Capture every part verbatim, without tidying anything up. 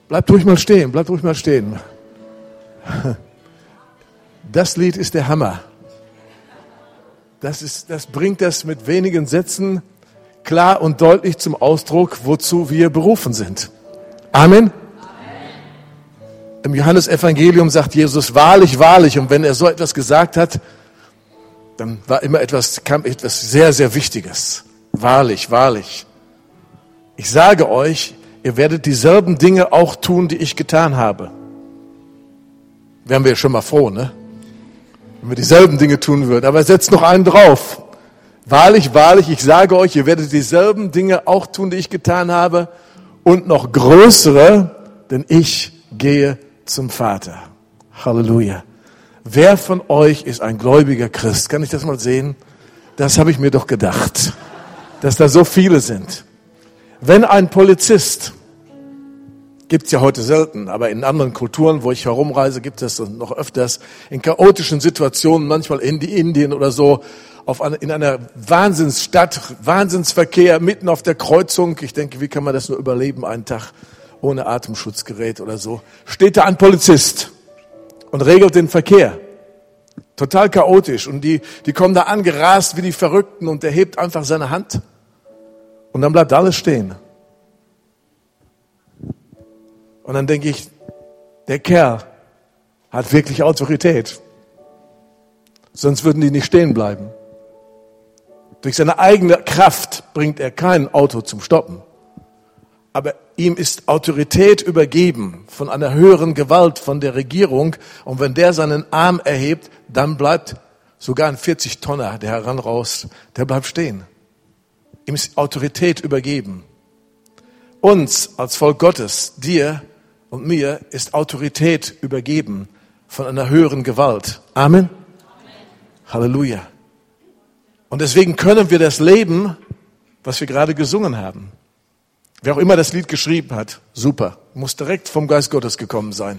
Bleibt ruhig mal stehen, bleibt ruhig mal stehen. Das Lied ist der Hammer. Das ist, das bringt das mit wenigen Sätzen klar und deutlich zum Ausdruck, wozu wir berufen sind. Amen. Im Johannesevangelium sagt Jesus, wahrlich, wahrlich. Und wenn er so etwas gesagt hat, dann war immer etwas, kam etwas sehr, sehr Wichtiges. Wahrlich, wahrlich. Ich sage euch, ihr werdet dieselben Dinge auch tun, die ich getan habe. Wären wir schon mal froh, ne? Wenn wir dieselben Dinge tun würden. Aber setzt noch einen drauf. Wahrlich, wahrlich, ich sage euch, ihr werdet dieselben Dinge auch tun, die ich getan habe. Und noch größere, denn ich gehe zum Vater. Halleluja. Wer von euch ist ein gläubiger Christ? Kann ich das mal sehen? Das habe ich mir doch gedacht, dass da so viele sind. Wenn ein Polizist, gibt's ja heute selten, aber in anderen Kulturen, wo ich herumreise, gibt es das noch öfters, in chaotischen Situationen, manchmal in die Indien oder so, auf eine, in einer Wahnsinnsstadt, Wahnsinnsverkehr, mitten auf der Kreuzung. Ich denke, wie kann man das nur überleben, einen Tag ohne Atemschutzgerät oder so? Steht da ein Polizist und regelt den Verkehr. Total chaotisch. Und die, die kommen da angerast wie die Verrückten und der hebt einfach seine Hand. Und dann bleibt alles stehen. Und dann denke ich, der Kerl hat wirklich Autorität. Sonst würden die nicht stehen bleiben. Durch seine eigene Kraft bringt er kein Auto zum Stoppen. Aber ihm ist Autorität übergeben von einer höheren Gewalt, von der Regierung. Und wenn der seinen Arm erhebt, dann bleibt sogar ein vierzig Tonner, der heranraust, der bleibt stehen. Ihm ist Autorität übergeben. Uns als Volk Gottes, dir und mir, ist Autorität übergeben von einer höheren Gewalt. Amen. Amen. Halleluja. Und deswegen können wir das leben, was wir gerade gesungen haben. Wer auch immer das Lied geschrieben hat, super, muss direkt vom Geist Gottes gekommen sein.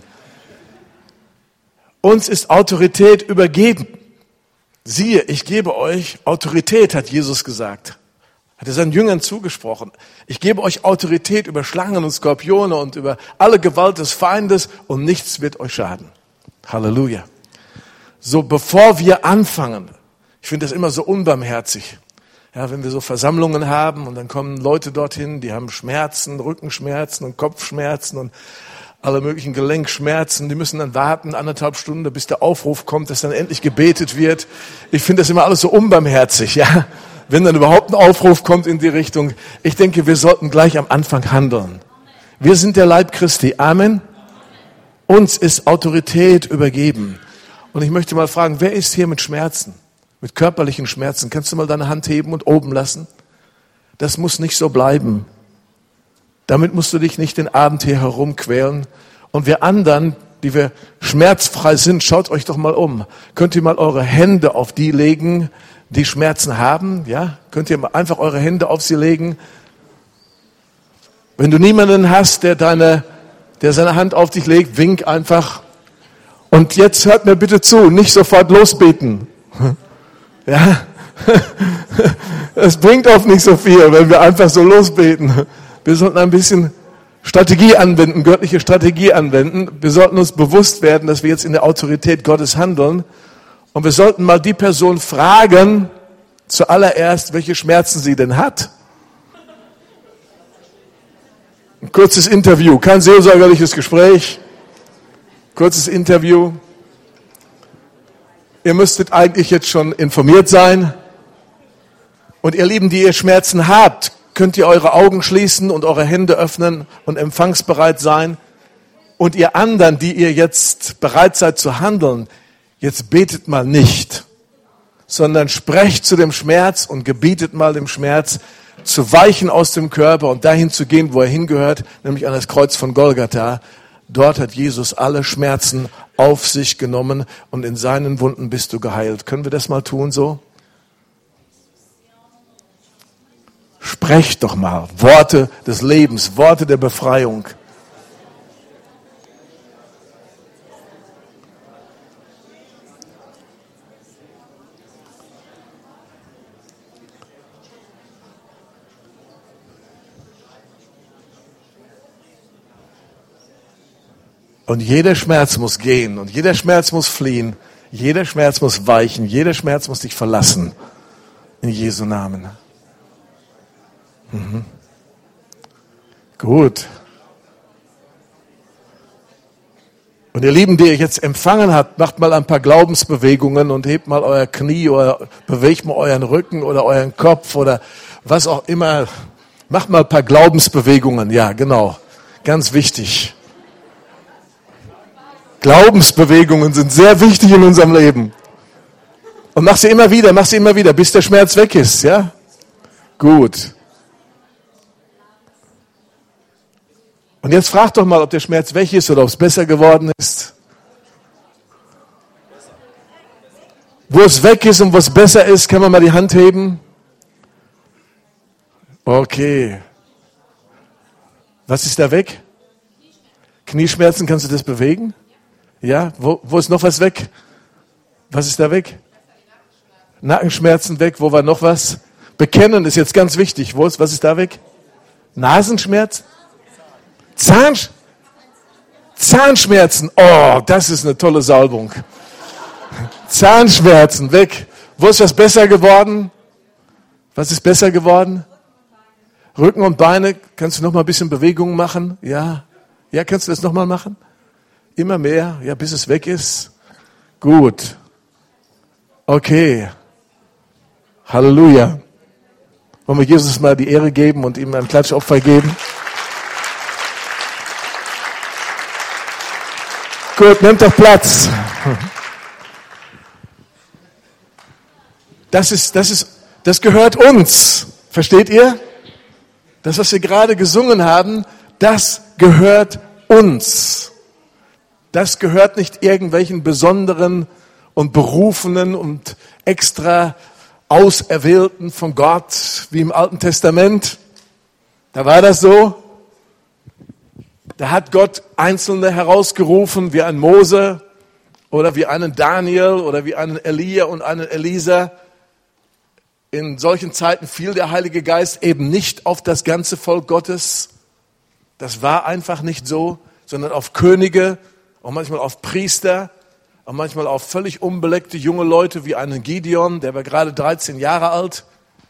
Uns ist Autorität übergeben. Siehe, ich gebe euch Autorität, hat Jesus gesagt. Hat er seinen Jüngern zugesprochen. Ich gebe euch Autorität über Schlangen und Skorpione und über alle Gewalt des Feindes und nichts wird euch schaden. Halleluja. So, bevor wir anfangen, ich finde das immer so unbarmherzig. Ja, wenn wir so Versammlungen haben und dann kommen Leute dorthin, die haben Schmerzen, Rückenschmerzen und Kopfschmerzen und alle möglichen Gelenkschmerzen, die müssen dann warten, anderthalb Stunden, bis der Aufruf kommt, dass dann endlich gebetet wird. Ich finde das immer alles so unbarmherzig, ja. Wenn dann überhaupt ein Aufruf kommt in die Richtung. Ich denke, wir sollten gleich am Anfang handeln. Wir sind der Leib Christi. Amen. Uns ist Autorität übergeben. Und ich möchte mal fragen, wer ist hier mit Schmerzen? Mit körperlichen Schmerzen? Kannst du mal deine Hand heben und oben lassen? Das muss nicht so bleiben. Damit musst du dich nicht den Abend hier herumquälen. Und wir anderen, die wir schmerzfrei sind, schaut euch doch mal um. Könnt ihr mal eure Hände auf die legen, die Schmerzen haben? Ja? Könnt ihr mal einfach eure Hände auf sie legen? Wenn du niemanden hast, der deine, der seine Hand auf dich legt, wink einfach. Und jetzt hört mir bitte zu, nicht sofort losbeten. Ja? Es bringt oft nicht so viel, wenn wir einfach so losbeten. Wir sollten ein bisschen Strategie anwenden, göttliche Strategie anwenden. Wir sollten uns bewusst werden, dass wir jetzt in der Autorität Gottes handeln. Und wir sollten mal die Person fragen, zuallererst, welche Schmerzen sie denn hat. Ein kurzes Interview, kein seelsorgerliches Gespräch. Kurzes Interview. Ihr müsstet eigentlich jetzt schon informiert sein. Und ihr Lieben, die ihr Schmerzen habt, könnt ihr eure Augen schließen und eure Hände öffnen und empfangsbereit sein. Und ihr anderen, die ihr jetzt bereit seid zu handeln, jetzt betet mal nicht, sondern sprecht zu dem Schmerz und gebietet mal dem Schmerz zu weichen aus dem Körper und dahin zu gehen, wo er hingehört, nämlich an das Kreuz von Golgatha. Dort hat Jesus alle Schmerzen auf sich genommen und in seinen Wunden bist du geheilt. Können wir das mal tun so? Sprecht doch mal Worte des Lebens, Worte der Befreiung. Und jeder Schmerz muss gehen und jeder Schmerz muss fliehen. Jeder Schmerz muss weichen. Jeder Schmerz muss dich verlassen. In Jesu Namen. Mhm. Gut. Und ihr Lieben, die ihr jetzt empfangen habt, macht mal ein paar Glaubensbewegungen und hebt mal euer Knie oder bewegt mal euren Rücken oder euren Kopf oder was auch immer. Macht mal ein paar Glaubensbewegungen. Ja, genau. Ganz wichtig. Glaubensbewegungen sind sehr wichtig in unserem Leben. Und mach sie immer wieder, mach sie immer wieder, bis der Schmerz weg ist, ja? Gut. Und jetzt frag doch mal, ob der Schmerz weg ist oder ob es besser geworden ist. Wo es weg ist und wo es besser ist, kann man mal die Hand heben. Okay. Was ist da weg? Knieschmerzen, kannst du das bewegen? Ja, wo, wo ist noch was weg? Was ist da weg? Nackenschmerzen weg, wo war noch was? Bekennen ist jetzt ganz wichtig. Wo ist, was ist da weg? Nasenschmerz? Zahnsch- Zahnschmerzen. Oh, das ist eine tolle Salbung. Zahnschmerzen weg. Wo ist was besser geworden? Was ist besser geworden? Rücken und Beine. Kannst du noch mal ein bisschen Bewegung machen? Ja. Ja, kannst du das noch mal machen? Immer mehr, ja, bis es weg ist. Gut. Okay. Halleluja. Wollen wir Jesus mal die Ehre geben und ihm ein Klatschopfer geben? Gut, nehmt doch Platz. Das ist, das ist, das gehört uns. Versteht ihr? Das, was wir gerade gesungen haben, das gehört uns. Das gehört nicht irgendwelchen besonderen und berufenen und extra Auserwählten von Gott, wie im Alten Testament. Da war das so. Da hat Gott Einzelne herausgerufen, wie ein Mose oder wie einen Daniel oder wie einen Elia und einen Elisa. In solchen Zeiten fiel der Heilige Geist eben nicht auf das ganze Volk Gottes. Das war einfach nicht so, sondern auf Könige, auch manchmal auf Priester, auch manchmal auf völlig unbeleckte junge Leute wie einen Gideon, der war gerade dreizehn Jahre alt.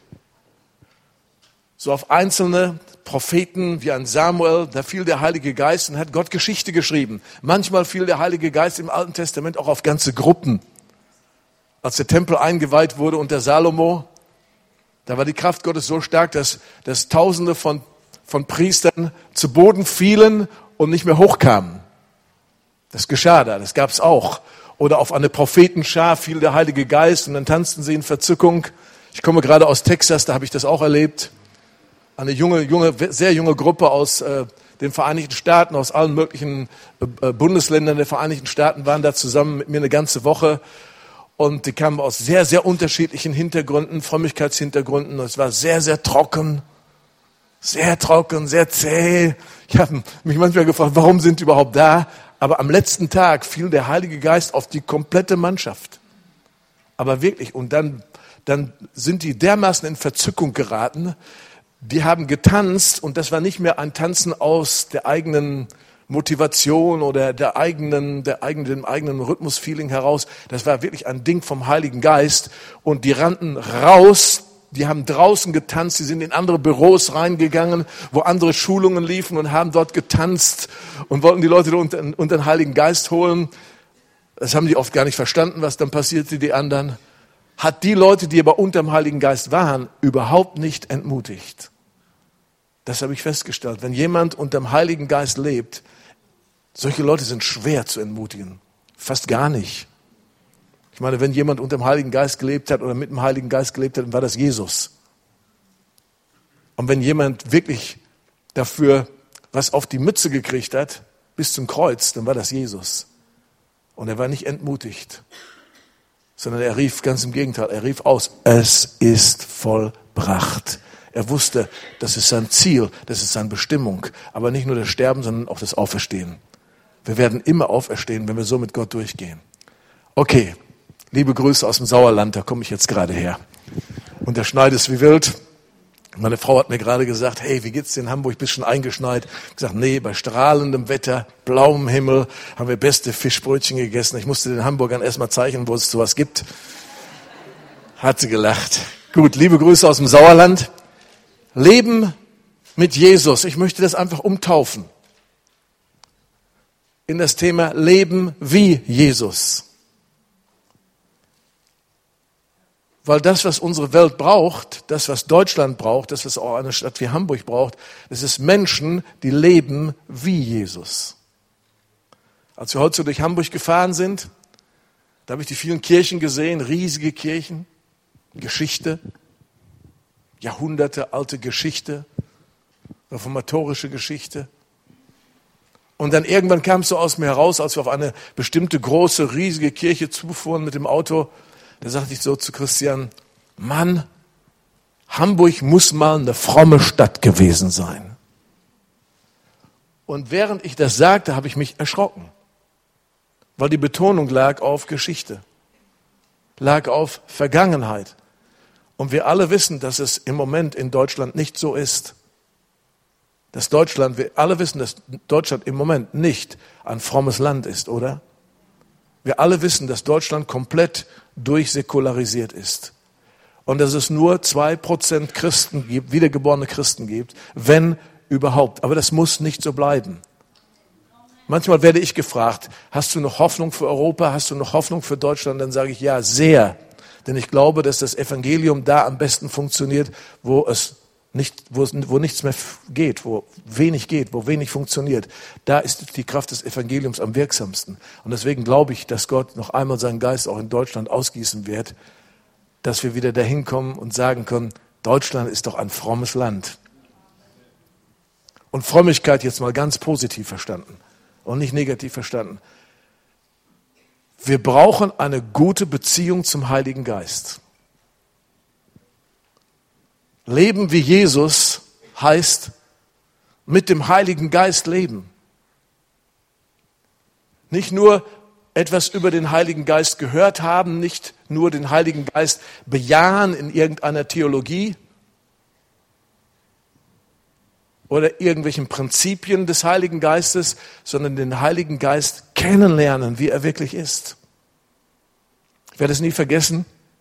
So auf einzelne Propheten wie ein Samuel, da fiel der Heilige Geist und hat Gott Geschichte geschrieben. Manchmal fiel der Heilige Geist im Alten Testament auch auf ganze Gruppen. Als der Tempel eingeweiht wurde unter Salomo, da war die Kraft Gottes so stark, dass, dass Tausende von, von Priestern zu Boden fielen und nicht mehr hochkamen. Das geschah da, das gab es auch. Oder auf eine Prophetenschar fiel der Heilige Geist und dann tanzten sie in Verzückung. Ich komme gerade aus Texas, da habe ich das auch erlebt. Eine junge, junge, sehr junge Gruppe aus äh, den Vereinigten Staaten, aus allen möglichen äh, Bundesländern der Vereinigten Staaten waren da zusammen mit mir eine ganze Woche. Und die kamen aus sehr, sehr unterschiedlichen Hintergründen, Frömmigkeitshintergründen. Es war sehr, sehr trocken, sehr trocken, sehr zäh. Ich habe mich manchmal gefragt, warum sind die überhaupt da? Aber am letzten Tag fiel der Heilige Geist auf die komplette Mannschaft. Aber wirklich, und dann, dann sind die dermaßen in Verzückung geraten. Die haben getanzt und das war nicht mehr ein Tanzen aus der eigenen Motivation oder der eigenen, der eigenen, dem eigenen Rhythmusfeeling heraus. Das war wirklich ein Ding vom Heiligen Geist und die rannten raus, die haben draußen getanzt, die sind in andere Büros reingegangen, wo andere Schulungen liefen und haben dort getanzt und wollten die Leute unter, unter den Heiligen Geist holen. Das haben die oft gar nicht verstanden, was dann passierte, die anderen. Hat die Leute, die aber unter dem Heiligen Geist waren, überhaupt nicht entmutigt. Das habe ich festgestellt. Wenn jemand unter dem Heiligen Geist lebt, solche Leute sind schwer zu entmutigen. Fast gar nicht. Ich meine, wenn jemand unter dem Heiligen Geist gelebt hat oder mit dem Heiligen Geist gelebt hat, dann war das Jesus. Und wenn jemand wirklich dafür was auf die Mütze gekriegt hat, bis zum Kreuz, dann war das Jesus. Und er war nicht entmutigt, sondern er rief, ganz im Gegenteil, er rief aus, es ist vollbracht. Er wusste, das ist sein Ziel, das ist seine Bestimmung. Aber nicht nur das Sterben, sondern auch das Auferstehen. Wir werden immer auferstehen, wenn wir so mit Gott durchgehen. Okay, liebe Grüße aus dem Sauerland, da komme ich jetzt gerade her. Und der Schneit ist wie wild. Meine Frau hat mir gerade gesagt, hey, wie geht's dir in Hamburg? Bist schon eingeschneit? Ich habe gesagt, nee, bei strahlendem Wetter, blauem Himmel haben wir beste Fischbrötchen gegessen. Ich musste den Hamburgern erstmal zeichnen, wo es sowas gibt. Hat sie gelacht. Gut, liebe Grüße aus dem Sauerland. Leben mit Jesus. Ich möchte das einfach umtaufen in das Thema Leben wie Jesus. Weil das, was unsere Welt braucht, das, was Deutschland braucht, das, was auch eine Stadt wie Hamburg braucht, das ist Menschen, die leben wie Jesus. Als wir heute so durch Hamburg gefahren sind, da habe ich die vielen Kirchen gesehen, riesige Kirchen, Geschichte, Jahrhunderte alte Geschichte, reformatorische Geschichte. Und dann irgendwann kam es so aus mir heraus, als wir auf eine bestimmte große, riesige Kirche zufuhren mit dem Auto, da sagte ich so zu Christian, Mann, Hamburg muss mal eine fromme Stadt gewesen sein. Und während ich das sagte, habe ich mich erschrocken, weil die Betonung lag auf Geschichte, lag auf Vergangenheit. Und wir alle wissen, dass es im Moment in Deutschland nicht so ist. Dass Deutschland, wir alle wissen, dass Deutschland im Moment nicht ein frommes Land ist, oder? Wir alle wissen, dass Deutschland komplett durchsäkularisiert ist. Und dass es nur zwei Prozent Christen gibt, wiedergeborene Christen gibt, wenn überhaupt. Aber das muss nicht so bleiben. Manchmal werde ich gefragt, hast du noch Hoffnung für Europa? Hast du noch Hoffnung für Deutschland? Dann sage ich ja, sehr. Denn ich glaube, dass das Evangelium da am besten funktioniert, wo es nicht, wo, es, wo nichts mehr geht, wo wenig geht, wo wenig funktioniert. Da ist die Kraft des Evangeliums am wirksamsten. Und deswegen glaube ich, dass Gott noch einmal seinen Geist auch in Deutschland ausgießen wird, dass wir wieder dahin kommen und sagen können, Deutschland ist doch ein frommes Land. Und Frömmigkeit jetzt mal ganz positiv verstanden und nicht negativ verstanden. Wir brauchen eine gute Beziehung zum Heiligen Geist. Leben wie Jesus heißt mit dem Heiligen Geist leben. Nicht nur etwas über den Heiligen Geist gehört haben, nicht nur den Heiligen Geist bejahen in irgendeiner Theologie oder irgendwelchen Prinzipien des Heiligen Geistes, sondern den Heiligen Geist kennenlernen, wie er wirklich ist. Ich werde es nie vergessen.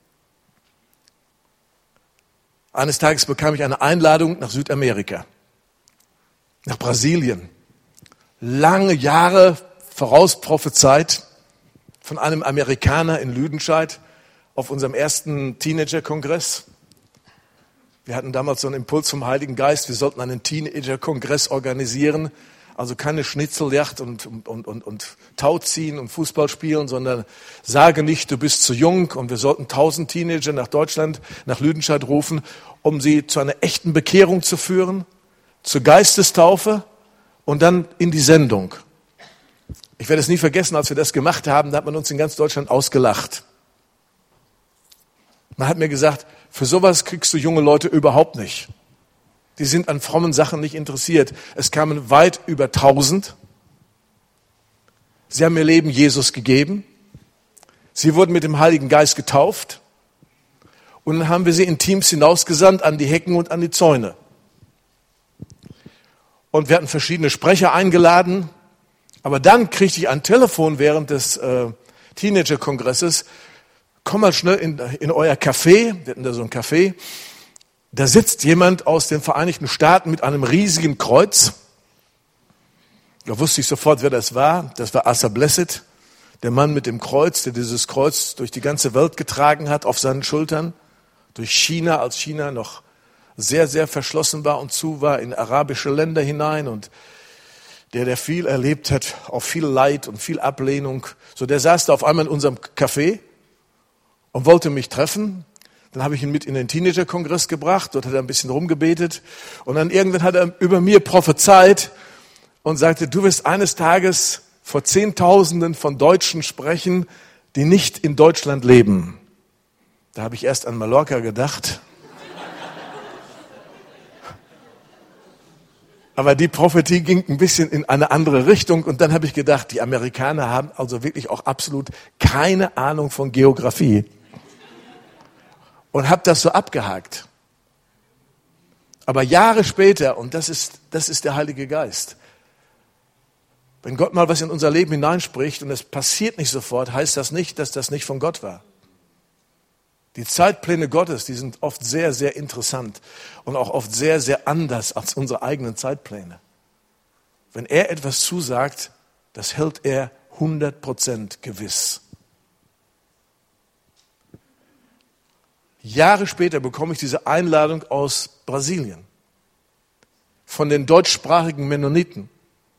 Eines Tages bekam ich eine Einladung nach Südamerika, nach Brasilien. Lange Jahre vorausprophezeit von einem Amerikaner in Lüdenscheid auf unserem ersten Teenager-Kongress. Wir hatten damals so einen Impuls vom Heiligen Geist, wir sollten einen Teenager-Kongress organisieren. Also keine Schnitzeljagd und, und, und, und, und Tauziehen und Fußball spielen, sondern sage nicht, du bist zu jung. Und wir sollten tausend Teenager nach Deutschland, nach Lüdenscheid rufen, um sie zu einer echten Bekehrung zu führen, zur Geistestaufe und dann in die Sendung. Ich werde es nie vergessen, als wir das gemacht haben, da hat man uns in ganz Deutschland ausgelacht. Man hat mir gesagt, für sowas kriegst du junge Leute überhaupt nicht. Die sind an frommen Sachen nicht interessiert. Es kamen weit über tausend. Sie haben ihr Leben Jesus gegeben. Sie wurden mit dem Heiligen Geist getauft. Und dann haben wir sie in Teams hinausgesandt an die Hecken und an die Zäune. Und wir hatten verschiedene Sprecher eingeladen. Aber dann kriegte ich ein Telefon während des äh, Teenager-Kongresses. Komm mal schnell in, in euer Café. Wir hatten da so ein Café. Da sitzt jemand aus den Vereinigten Staaten mit einem riesigen Kreuz. Da wusste ich sofort, wer das war. Das war Asa Blessed, der Mann mit dem Kreuz, der dieses Kreuz durch die ganze Welt getragen hat, auf seinen Schultern. Durch China, als China noch sehr, sehr verschlossen war und zu war, in arabische Länder hinein. Und der, der viel erlebt hat, auch viel Leid und viel Ablehnung. So, der saß da auf einmal in unserem Café und wollte mich treffen. Dann habe ich ihn mit in den Teenager-Kongress gebracht, dort hat er ein bisschen rumgebetet und dann irgendwann hat er über mir prophezeit und sagte, du wirst eines Tages vor Zehntausenden von Deutschen sprechen, die nicht in Deutschland leben. Da habe ich erst an Mallorca gedacht. Aber die Prophetie ging ein bisschen in eine andere Richtung und dann habe ich gedacht, die Amerikaner haben also wirklich auch absolut keine Ahnung von Geografie. Und habe das so abgehakt. Aber Jahre später, und das ist, das ist der Heilige Geist. Wenn Gott mal was in unser Leben hineinspricht und es passiert nicht sofort, heißt das nicht, dass das nicht von Gott war. Die Zeitpläne Gottes, die sind oft sehr, sehr interessant und auch oft sehr, sehr anders als unsere eigenen Zeitpläne. Wenn er etwas zusagt, das hält er hundert Prozent gewiss. Jahre später bekomme ich diese Einladung aus Brasilien von den deutschsprachigen Mennoniten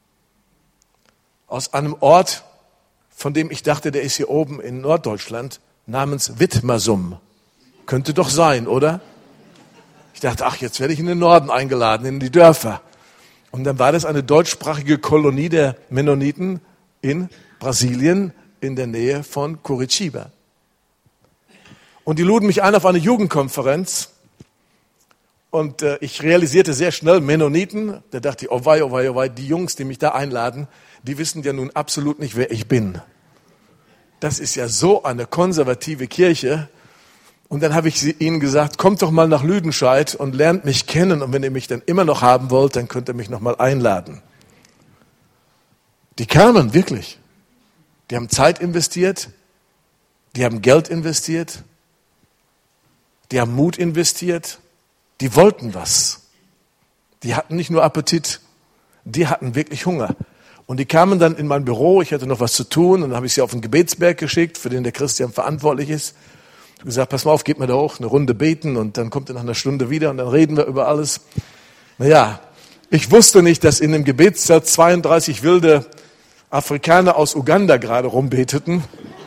aus einem Ort, von dem ich dachte, der ist hier oben in Norddeutschland, namens Wittmersum. Könnte doch sein, oder? Ich dachte, ach, jetzt werde ich in den Norden eingeladen, in die Dörfer. Und dann war das eine deutschsprachige Kolonie der Mennoniten in Brasilien in der Nähe von Curitiba. Und die luden mich ein auf eine Jugendkonferenz. Und äh, ich realisierte sehr schnell, Mennoniten, da dachte ich, oh wei, oh wei, oh wei, die Jungs, die mich da einladen, die wissen ja nun absolut nicht, wer ich bin. Das ist ja so eine konservative Kirche. Und dann habe ich ihnen gesagt, kommt doch mal nach Lüdenscheid und lernt mich kennen. Und wenn ihr mich dann immer noch haben wollt, dann könnt ihr mich noch mal einladen. Die kamen, wirklich. Die haben Zeit investiert, die haben Geld investiert, die haben Mut investiert, die wollten was. Die hatten nicht nur Appetit, die hatten wirklich Hunger. Und die kamen dann in mein Büro, ich hatte noch was zu tun, und dann habe ich sie auf den Gebetsberg geschickt, für den der Christian verantwortlich ist. Ich habe gesagt, pass mal auf, geht mal da hoch, eine Runde beten, und dann kommt er nach einer Stunde wieder und dann reden wir über alles. Naja, ich wusste nicht, dass in dem Gebetszelt zweiunddreißig wilde Afrikaner aus Uganda gerade rumbeteten.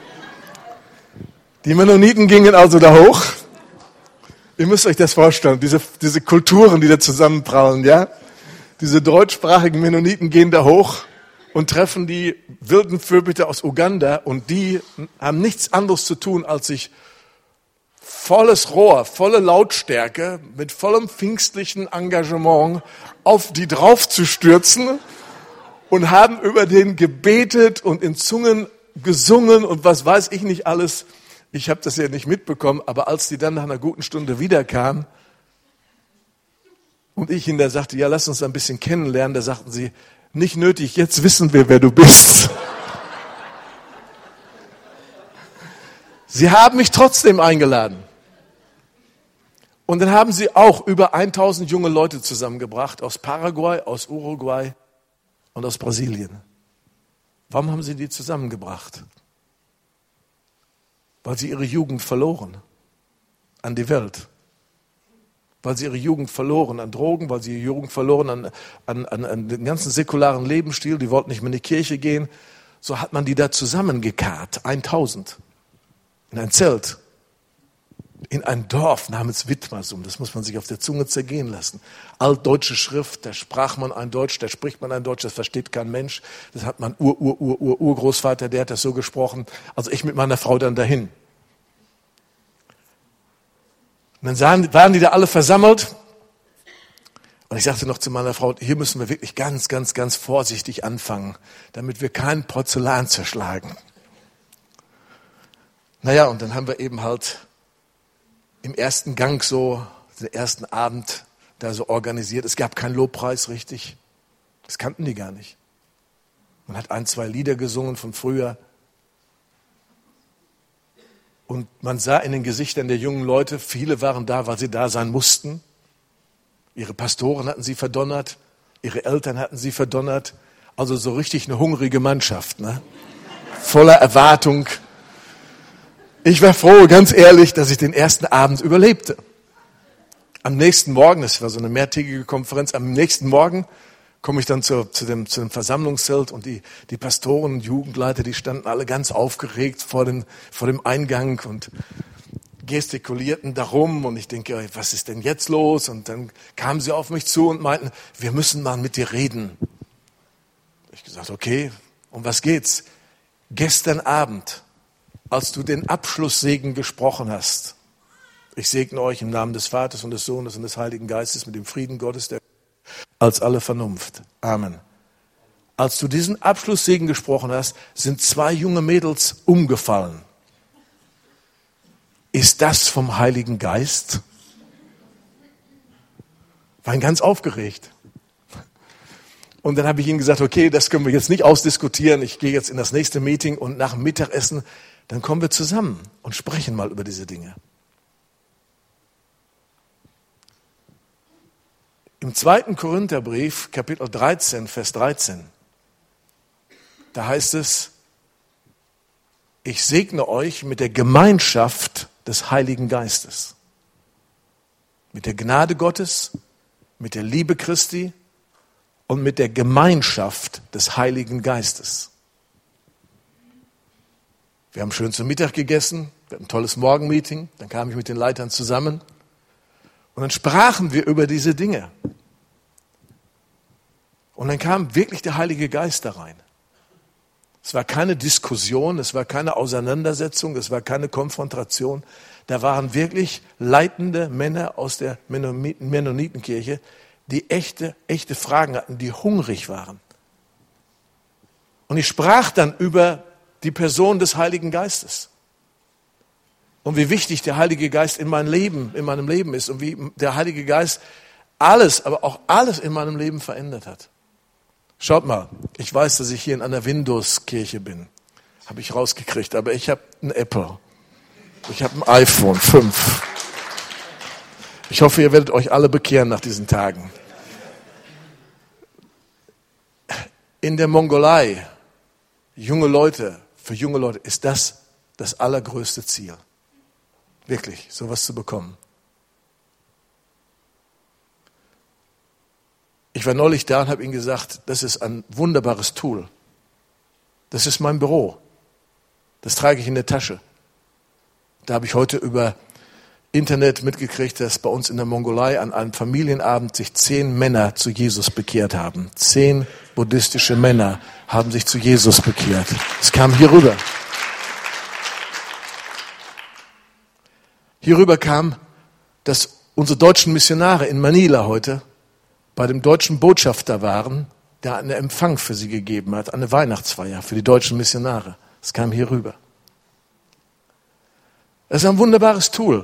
Die Mennoniten gingen also da hoch. Ihr müsst euch das vorstellen, diese, diese Kulturen, die da zusammenprallen, ja? Diese deutschsprachigen Mennoniten gehen da hoch und treffen die wilden Fürbitter aus Uganda, und die haben nichts anderes zu tun, als sich volles Rohr, volle Lautstärke, mit vollem pfingstlichen Engagement auf die draufzustürzen und haben über den gebetet und in Zungen gesungen und was weiß ich nicht alles. Ich habe das ja nicht mitbekommen, aber als die dann nach einer guten Stunde wiederkamen und ich ihnen da sagte, ja, lass uns ein bisschen kennenlernen, da sagten sie, nicht nötig, jetzt wissen wir, wer du bist. Sie haben mich trotzdem eingeladen. Und dann haben sie auch über tausend junge Leute zusammengebracht, aus Paraguay, aus Uruguay und aus Brasilien. Warum haben sie die zusammengebracht? Weil sie ihre Jugend verloren an die Welt. Weil sie ihre Jugend verloren an Drogen, weil sie ihre Jugend verloren an, an, an, an den ganzen säkularen Lebensstil. Die wollten nicht mehr in die Kirche gehen. So hat man die da zusammengekarrt, tausend, in ein Zelt, in ein Dorf namens Wittmersum. Das muss man sich auf der Zunge zergehen lassen. Altdeutsche Schrift, da sprach man ein Deutsch, da spricht man ein Deutsch, das versteht kein Mensch. Das hat mein Ur, Ur, Ur, Ur, Urgroßvater, der hat das so gesprochen. Also ich mit meiner Frau dann dahin. Und dann sahen, waren die da alle versammelt. Und ich sagte noch zu meiner Frau, hier müssen wir wirklich ganz, ganz, ganz vorsichtig anfangen, damit wir kein Porzellan zerschlagen. Naja, und dann haben wir eben halt im ersten Gang so, den ersten Abend da so organisiert. Es gab keinen Lobpreis richtig. Das kannten die gar nicht. Man hat ein, zwei Lieder gesungen von früher. Und man sah in den Gesichtern der jungen Leute, viele waren da, weil sie da sein mussten. Ihre Pastoren hatten sie verdonnert, ihre Eltern hatten sie verdonnert. Also so richtig eine hungrige Mannschaft, ne? Voller Erwartung. Ich war froh, ganz ehrlich, dass ich den ersten Abend überlebte. Am nächsten Morgen, das war so eine mehrtägige Konferenz, am nächsten Morgen komme ich dann zu, zu, dem, zu dem Versammlungszelt, und die, die Pastoren und Jugendleiter, die standen alle ganz aufgeregt vor dem, vor dem Eingang und gestikulierten darum, und ich denke, was ist denn jetzt los? Und dann kamen sie auf mich zu und meinten, wir müssen mal mit dir reden. Ich gesagt, okay, um was geht's? Gestern Abend, als du den Abschlusssegen gesprochen hast, ich segne euch im Namen des Vaters und des Sohnes und des Heiligen Geistes mit dem Frieden Gottes, der als alle Vernunft. Amen. Als du diesen Abschlusssegen gesprochen hast, sind zwei junge Mädels umgefallen. Ist das vom Heiligen Geist? waren ganz aufgeregt. Und dann habe ich ihnen gesagt, okay, das können wir jetzt nicht ausdiskutieren. Ich gehe jetzt in das nächste Meeting und nach dem Mittagessen, dann kommen wir zusammen und sprechen mal über diese Dinge. Im zweiten Korintherbrief, Kapitel dreizehn, Vers dreizehn, da heißt es, ich segne euch mit der Gemeinschaft des Heiligen Geistes, mit der Gnade Gottes, mit der Liebe Christi und mit der Gemeinschaft des Heiligen Geistes. Wir haben schön zu Mittag gegessen, wir hatten ein tolles Morgenmeeting, dann kam ich mit den Leitern zusammen und dann sprachen wir über diese Dinge. Und dann kam wirklich der Heilige Geist da rein. Es war keine Diskussion, es war keine Auseinandersetzung, es war keine Konfrontation. Da waren wirklich leitende Männer aus der Mennonitenkirche, die echte, echte Fragen hatten, die hungrig waren. Und ich sprach dann über die Person des Heiligen Geistes. Und wie wichtig der Heilige Geist in meinem Leben, in meinem Leben ist und wie der Heilige Geist alles, aber auch alles in meinem Leben verändert hat. Schaut mal, ich weiß, dass ich hier in einer Windows-Kirche bin. Habe ich rausgekriegt, aber ich habe ein Apple. Ich habe ein iPhone fünf. Ich hoffe, ihr werdet euch alle bekehren nach diesen Tagen. In der Mongolei, junge Leute, für junge Leute ist das das allergrößte Ziel. Wirklich, sowas zu bekommen. Ich war neulich da und habe ihnen gesagt, das ist ein wunderbares Tool. Das ist mein Büro. Das trage ich in der Tasche. Da habe ich heute über Internet mitgekriegt, dass bei uns in der Mongolei an einem Familienabend sich zehn Männer zu Jesus bekehrt haben. Zehn buddhistische Männer haben sich zu Jesus bekehrt. Es kam hier rüber. Hierüber kam, dass unsere deutschen Missionare in Manila heute bei dem deutschen Botschafter waren, der einen Empfang für sie gegeben hat, eine Weihnachtsfeier für die deutschen Missionare. Das kam hier rüber. Das ist ein wunderbares Tool.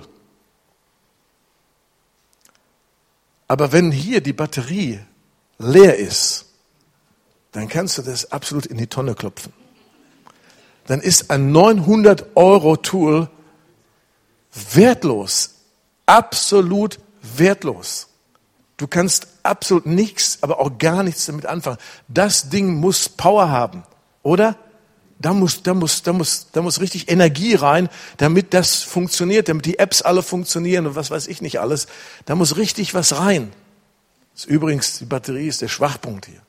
Aber wenn hier die Batterie leer ist, dann kannst du das absolut in die Tonne klopfen. Dann ist ein neunhundert Euro Tool wertlos, absolut wertlos. Du kannst absolut nichts, aber auch gar nichts damit anfangen. Das Ding muss Power haben, oder? Da muss, da muss, da muss, da muss richtig Energie rein, damit das funktioniert, damit die Apps alle funktionieren und was weiß ich nicht alles. Da muss richtig was rein. Das ist übrigens, die Batterie ist der Schwachpunkt hier.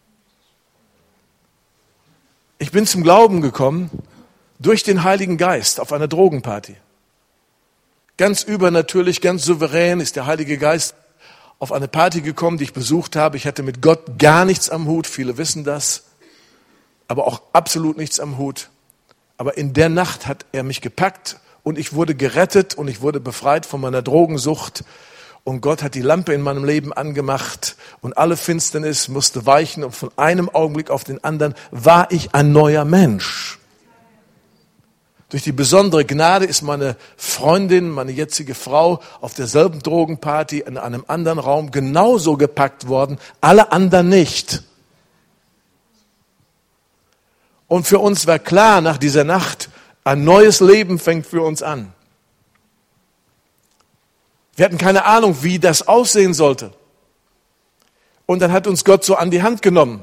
Ich bin zum Glauben gekommen durch den Heiligen Geist auf einer Drogenparty. Ganz übernatürlich, ganz souverän ist der Heilige Geist auf eine Party gekommen, die ich besucht habe. Ich hatte mit Gott gar nichts am Hut, viele wissen das, aber auch absolut nichts am Hut. Aber in der Nacht hat er mich gepackt und ich wurde gerettet und ich wurde befreit von meiner Drogensucht. Und Gott hat die Lampe in meinem Leben angemacht und alle Finsternis musste weichen und von einem Augenblick auf den anderen war ich ein neuer Mensch. Durch die besondere Gnade ist meine Freundin, meine jetzige Frau, auf derselben Drogenparty in einem anderen Raum genauso gepackt worden, alle anderen nicht. Und für uns war klar, nach dieser Nacht, ein neues Leben fängt für uns an. Wir hatten keine Ahnung, wie das aussehen sollte. Und dann hat uns Gott so an die Hand genommen.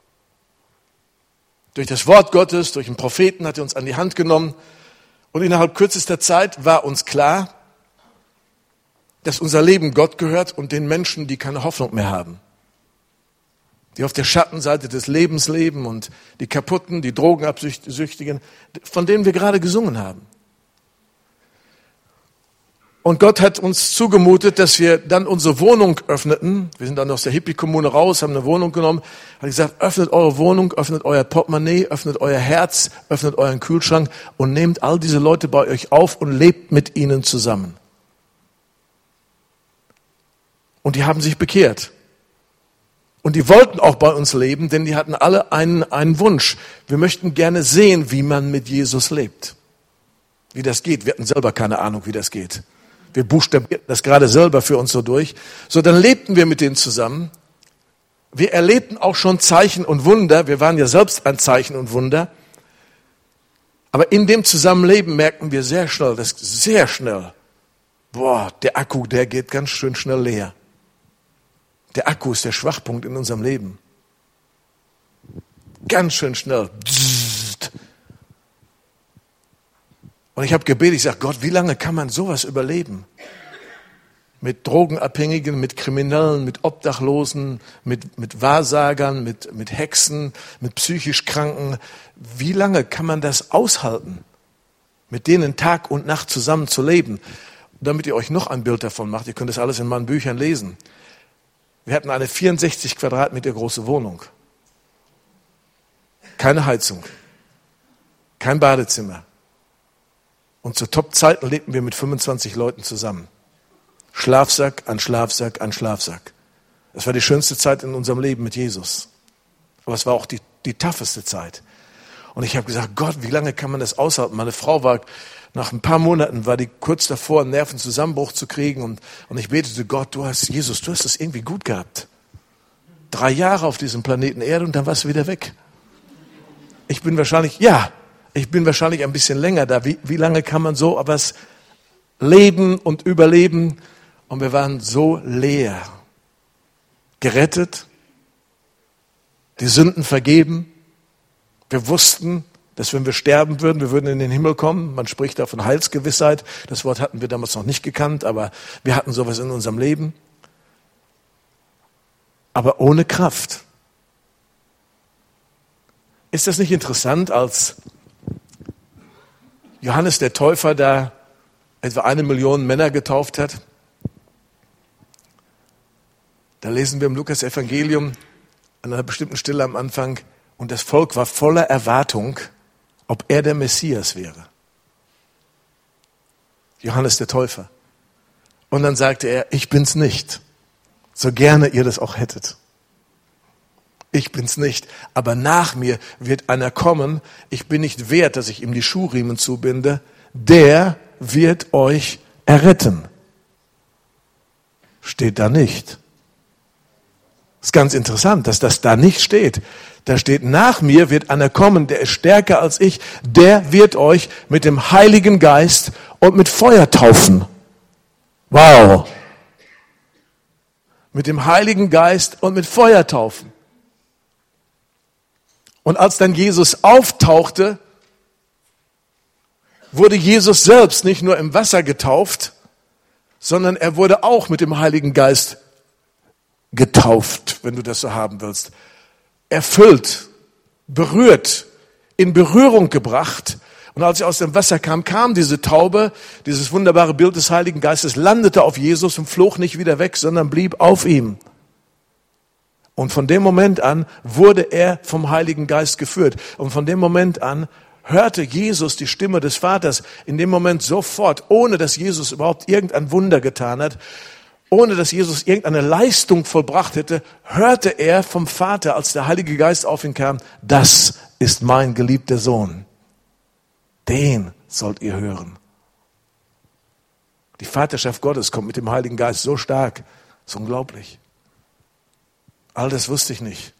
Durch das Wort Gottes, durch den Propheten hat er uns an die Hand genommen. Und innerhalb kürzester Zeit war uns klar, dass unser Leben Gott gehört und den Menschen, die keine Hoffnung mehr haben. Die auf der Schattenseite des Lebens leben und die Kaputten, die Drogenabsüchtigen, von denen wir gerade gesungen haben. Und Gott hat uns zugemutet, dass wir dann unsere Wohnung öffneten. Wir sind dann aus der Hippie-Kommune raus, haben eine Wohnung genommen. Hat gesagt, öffnet eure Wohnung, öffnet euer Portemonnaie, öffnet euer Herz, öffnet euren Kühlschrank und nehmt all diese Leute bei euch auf und lebt mit ihnen zusammen. Und die haben sich bekehrt. Und die wollten auch bei uns leben, denn die hatten alle einen, einen Wunsch. Wir möchten gerne sehen, wie man mit Jesus lebt. Wie das geht. Wir hatten selber keine Ahnung, wie das geht. Wir buchstabierten das gerade selber für uns so durch. So, dann lebten wir mit denen zusammen. Wir erlebten auch schon Zeichen und Wunder. Wir waren ja selbst ein Zeichen und Wunder. Aber in dem Zusammenleben merkten wir sehr schnell, das sehr schnell, boah, der Akku, der geht ganz schön schnell leer. Der Akku ist der Schwachpunkt in unserem Leben. Ganz schön schnell. Und ich habe gebetet, ich sage, Gott, wie lange kann man sowas überleben? Mit Drogenabhängigen, mit Kriminellen, mit Obdachlosen, mit, mit Wahrsagern, mit, mit Hexen, mit psychisch Kranken. Wie lange kann man das aushalten, mit denen Tag und Nacht zusammen zu leben? Damit ihr euch noch ein Bild davon macht, ihr könnt das alles in meinen Büchern lesen. Wir hatten eine vierundsechzig Quadratmeter große Wohnung. Keine Heizung, kein Badezimmer. Und zu Top-Zeiten lebten wir mit fünfundzwanzig Leuten zusammen. Schlafsack an Schlafsack an Schlafsack. Das war die schönste Zeit in unserem Leben mit Jesus. Aber es war auch die, die tougheste Zeit. Und ich habe gesagt, Gott, wie lange kann man das aushalten? Meine Frau war, nach ein paar Monaten war die kurz davor, einen Nervenzusammenbruch zu kriegen. Und, und ich betete, Gott, du hast, Jesus, du hast es irgendwie gut gehabt. Drei Jahre auf diesem Planeten Erde und dann warst du wieder weg. Ich bin wahrscheinlich, ja, ich bin wahrscheinlich ein bisschen länger da. Wie, wie lange kann man so etwas leben und überleben? Und wir waren so leer. Gerettet, die Sünden vergeben. Wir wussten, dass wenn wir sterben würden, wir würden in den Himmel kommen. Man spricht da von Heilsgewissheit. Das Wort hatten wir damals noch nicht gekannt, aber wir hatten sowas in unserem Leben. Aber ohne Kraft. Ist das nicht interessant, als Johannes der Täufer da etwa eine Million Männer getauft hat? Da lesen wir im Lukas-Evangelium an einer bestimmten Stelle am Anfang, und das Volk war voller Erwartung, ob er der Messias wäre. Johannes der Täufer. Und dann sagte er, ich bin's nicht, so gerne ihr das auch hättet. Ich bin's nicht, aber nach mir wird einer kommen, ich bin nicht wert, dass ich ihm die Schuhriemen zubinde, der wird euch erretten. Steht da nicht. Ist ganz interessant, dass das da nicht steht. Da steht, nach mir wird einer kommen, der ist stärker als ich, der wird euch mit dem Heiligen Geist und mit Feuer taufen. Wow. Mit dem Heiligen Geist und mit Feuer taufen. Und als dann Jesus auftauchte, wurde Jesus selbst nicht nur im Wasser getauft, sondern er wurde auch mit dem Heiligen Geist getauft, wenn du das so haben willst. Erfüllt, berührt, in Berührung gebracht. Und als er aus dem Wasser kam, kam diese Taube, dieses wunderbare Bild des Heiligen Geistes, landete auf Jesus und flog nicht wieder weg, sondern blieb auf ihm. Und von dem Moment an wurde er vom Heiligen Geist geführt. Und von dem Moment an hörte Jesus die Stimme des Vaters. In dem Moment sofort, ohne dass Jesus überhaupt irgendein Wunder getan hat, ohne dass Jesus irgendeine Leistung vollbracht hätte, hörte er vom Vater, als der Heilige Geist auf ihn kam, das ist mein geliebter Sohn. Den sollt ihr hören. Die Vaterschaft Gottes kommt mit dem Heiligen Geist so stark. Das ist unglaublich. All das wusste ich nicht.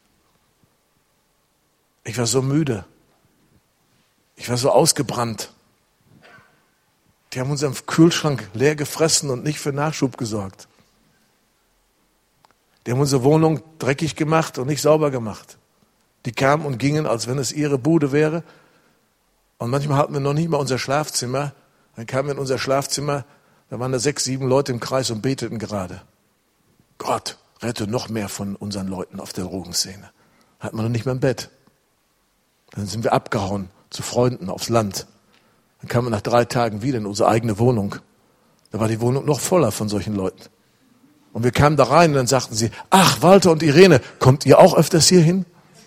Ich war so müde. Ich war so ausgebrannt. Die haben unseren Kühlschrank leer gefressen und nicht für Nachschub gesorgt. Die haben unsere Wohnung dreckig gemacht und nicht sauber gemacht. Die kamen und gingen, als wenn es ihre Bude wäre. Und manchmal hatten wir noch nicht mal unser Schlafzimmer. Dann kamen wir in unser Schlafzimmer, da waren da sechs, sieben Leute im Kreis und beteten gerade. Gott, rette noch mehr von unseren Leuten auf der Drogenszene. Hatten wir noch nicht mal ein Bett. Dann sind wir abgehauen zu Freunden aufs Land. Dann kamen wir nach drei Tagen wieder in unsere eigene Wohnung. Da war die Wohnung noch voller von solchen Leuten. Und wir kamen da rein und dann sagten sie, ach, Walter und Irene, kommt ihr auch öfters hier hin?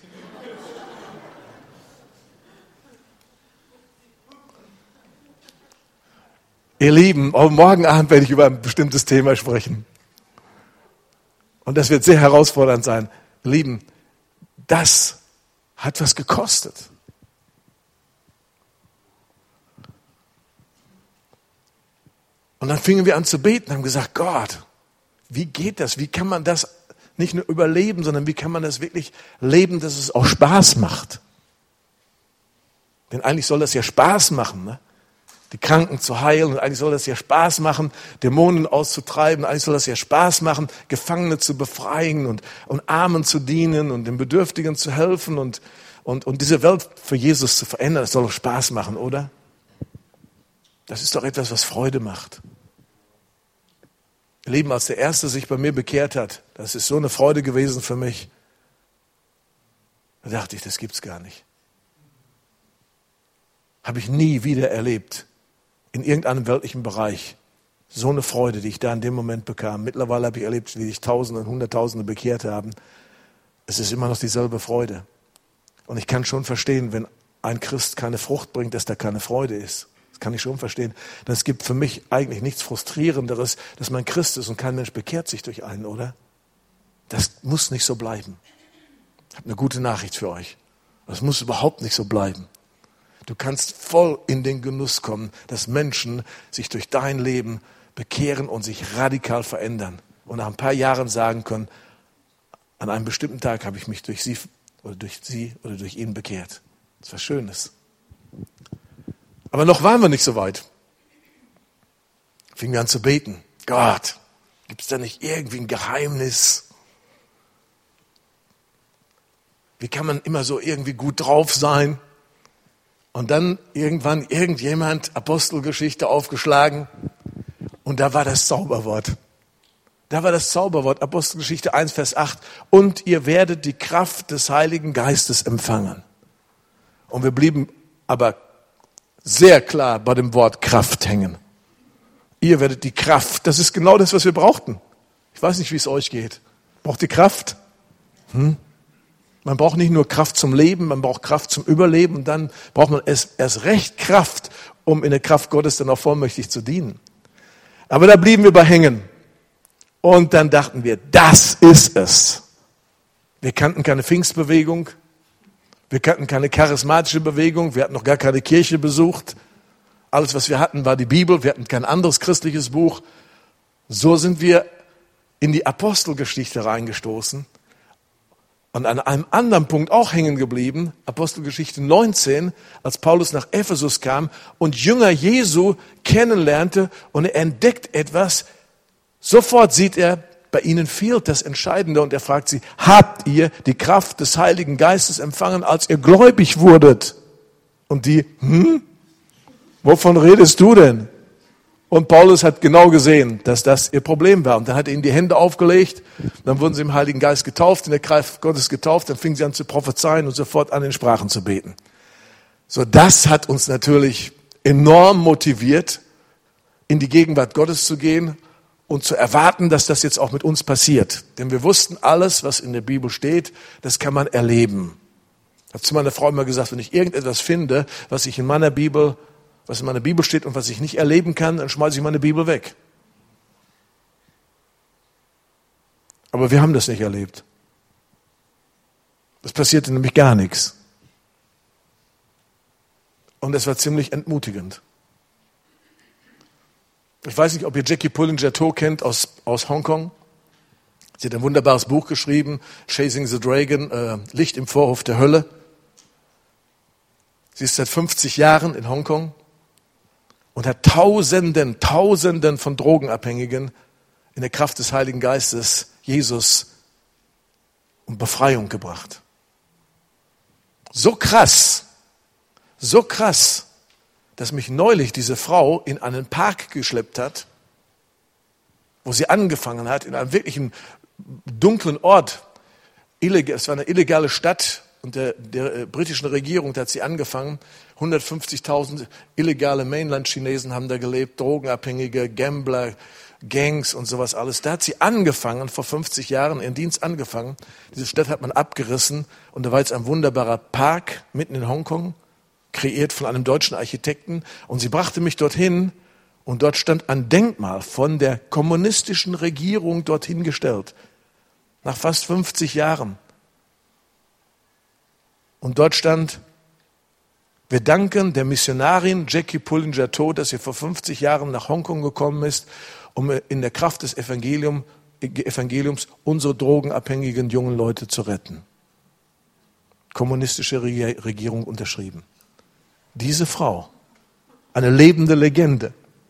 Ihr Lieben, morgen Abend werde ich über ein bestimmtes Thema sprechen. Und das wird sehr herausfordernd sein. Ihr Lieben, das hat was gekostet. Und dann fingen wir an zu beten, haben gesagt, Gott, wie geht das? Wie kann man das nicht nur überleben, sondern wie kann man das wirklich leben, dass es auch Spaß macht? Denn eigentlich soll das ja Spaß machen, ne? Die Kranken zu heilen. Und eigentlich soll das ja Spaß machen, Dämonen auszutreiben. Eigentlich soll das ja Spaß machen, Gefangene zu befreien und, und Armen zu dienen und den Bedürftigen zu helfen und, und, und diese Welt für Jesus zu verändern. Das soll doch Spaß machen, oder? Das ist doch etwas, was Freude macht. Ihr Lieben, als der Erste sich bei mir bekehrt hat, das ist so eine Freude gewesen für mich. Da dachte ich, das gibt's gar nicht. Habe ich nie wieder erlebt. In irgendeinem weltlichen Bereich. So eine Freude, die ich da in dem Moment bekam. Mittlerweile habe ich erlebt, wie sich Tausende und Hunderttausende bekehrt haben. Es ist immer noch dieselbe Freude. Und ich kann schon verstehen, wenn ein Christ keine Frucht bringt, dass da keine Freude ist. Das kann ich schon verstehen. Denn es gibt für mich eigentlich nichts Frustrierenderes, dass man Christ ist und kein Mensch bekehrt sich durch einen, oder? Das muss nicht so bleiben. Ich habe eine gute Nachricht für euch. Das muss überhaupt nicht so bleiben. Du kannst voll in den Genuss kommen, dass Menschen sich durch dein Leben bekehren und sich radikal verändern. Und nach ein paar Jahren sagen können, an einem bestimmten Tag habe ich mich durch sie oder durch sie oder durch ihn bekehrt. Das war Schönes. Aber noch waren wir nicht so weit. Fingen wir an zu beten. Gott, gibt es da nicht irgendwie ein Geheimnis? Wie kann man immer so irgendwie gut drauf sein? Und dann irgendwann irgendjemand Apostelgeschichte aufgeschlagen und da war das Zauberwort. Da war das Zauberwort, Apostelgeschichte eins, Vers acht. Und ihr werdet die Kraft des Heiligen Geistes empfangen. Und wir blieben aber sehr klar bei dem Wort Kraft hängen. Ihr werdet die Kraft, das ist genau das, was wir brauchten. Ich weiß nicht, wie es euch geht. Braucht ihr Kraft? Hm? Man braucht nicht nur Kraft zum Leben, man braucht Kraft zum Überleben und dann braucht man erst, erst recht Kraft, um in der Kraft Gottes dann auch vollmächtig zu dienen. Aber da blieben wir bei hängen. Und dann dachten wir, das ist es. Wir kannten keine Pfingstbewegung, wir kannten keine charismatische Bewegung, wir hatten noch gar keine Kirche besucht. Alles, was wir hatten, war die Bibel, wir hatten kein anderes christliches Buch. So sind wir in die Apostelgeschichte reingestoßen. Und an einem anderen Punkt auch hängen geblieben, Apostelgeschichte neunzehn, als Paulus nach Ephesus kam und Jünger Jesu kennenlernte und er entdeckt etwas. Sofort sieht er, bei ihnen fehlt das Entscheidende und er fragt sie, habt ihr die Kraft des Heiligen Geistes empfangen, als ihr gläubig wurdet? Und die, hm, wovon redest du denn? Und Paulus hat genau gesehen, dass das ihr Problem war. Und dann hat er ihnen die Hände aufgelegt, dann wurden sie im Heiligen Geist getauft, in der Kraft Gottes getauft, dann fingen sie an zu prophezeien und sofort an, in Sprachen zu beten. So, das hat uns natürlich enorm motiviert, in die Gegenwart Gottes zu gehen und zu erwarten, dass das jetzt auch mit uns passiert. Denn wir wussten, alles, was in der Bibel steht, das kann man erleben. Ich habe zu meiner Frau immer gesagt, wenn ich irgendetwas finde, was ich in meiner Bibel was in meiner Bibel steht und was ich nicht erleben kann, dann schmeiße ich meine Bibel weg. Aber wir haben das nicht erlebt. Es passierte nämlich gar nichts. Und es war ziemlich entmutigend. Ich weiß nicht, ob ihr Jackie Pullinger-To kennt aus, aus Hongkong. Sie hat ein wunderbares Buch geschrieben, Chasing the Dragon, äh, Licht im Vorhof der Hölle. Sie ist seit fünfzig Jahren in Hongkong und hat Tausenden, Tausenden von Drogenabhängigen in der Kraft des Heiligen Geistes, Jesus, um Befreiung gebracht. So krass, so krass, dass mich neulich diese Frau in einen Park geschleppt hat, wo sie angefangen hat, in einem wirklichen dunklen Ort, es war eine illegale Stadt, und der, der britischen Regierung, da hat sie angefangen, hundertfünfzigtausend illegale Mainland-Chinesen haben da gelebt, Drogenabhängige, Gambler, Gangs und sowas alles. Da hat sie angefangen, vor fünfzig Jahren, ihren Dienst angefangen. Diese Stadt hat man abgerissen und da war jetzt ein wunderbarer Park mitten in Hongkong, kreiert von einem deutschen Architekten. Und sie brachte mich dorthin und dort stand ein Denkmal von der kommunistischen Regierung dorthin gestellt. Nach fast fünfzig Jahren. Und dort stand Wir danken der Missionarin Jackie Pullinger Toh, dass sie vor fünfzig Jahren nach Hongkong gekommen ist, um in der Kraft des Evangelium, Evangeliums unsere drogenabhängigen jungen Leute zu retten. Kommunistische Regierung unterschrieben. Diese Frau, eine lebende Legende,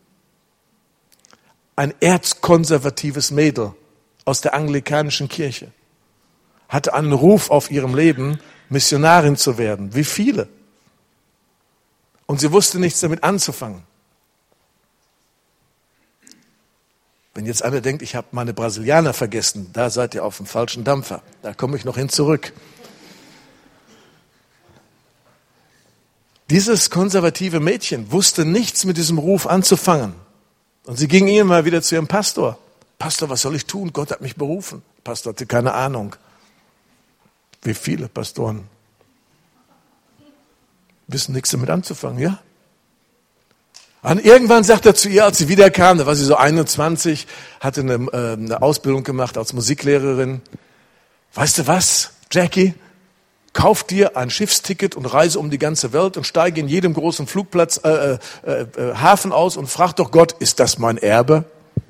ein erzkonservatives Mädel aus der anglikanischen Kirche, hatte einen Ruf auf ihrem Leben, Missionarin zu werden, wie viele. Und sie wusste nichts damit anzufangen. Wenn jetzt einer denkt, ich habe meine Brasilianer vergessen, da seid ihr auf dem falschen Dampfer. Da komme ich noch hin zurück. Dieses konservative Mädchen wusste nichts mit diesem Ruf anzufangen. Und sie ging immer mal wieder zu ihrem Pastor. Pastor, was soll ich tun? Gott hat mich berufen. Der Pastor hatte keine Ahnung. Wie viele Pastoren wissen nichts damit anzufangen, ja? Und irgendwann sagt er zu ihr, als sie wiederkam, da war sie so einundzwanzig, hatte eine, äh, eine Ausbildung gemacht als Musiklehrerin. Weißt du was, Jackie? Kauf dir ein Schiffsticket und reise um die ganze Welt und steige in jedem großen Flugplatz, äh, äh, äh, Hafen aus und frag doch Gott, ist das mein Erbe?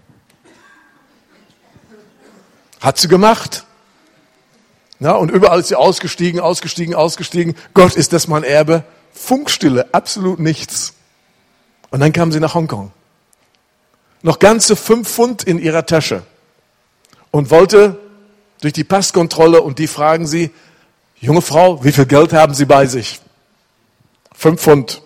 Hat sie gemacht. Na, und überall ist sie ausgestiegen, ausgestiegen, ausgestiegen. Gott, ist das mein Erbe? Funkstille, absolut nichts. Und dann kam sie nach Hongkong. Noch ganze fünf Pfund in ihrer Tasche. Und wollte durch die Passkontrolle und die fragen sie, junge Frau, wie viel Geld haben Sie bei sich? Fünf Pfund.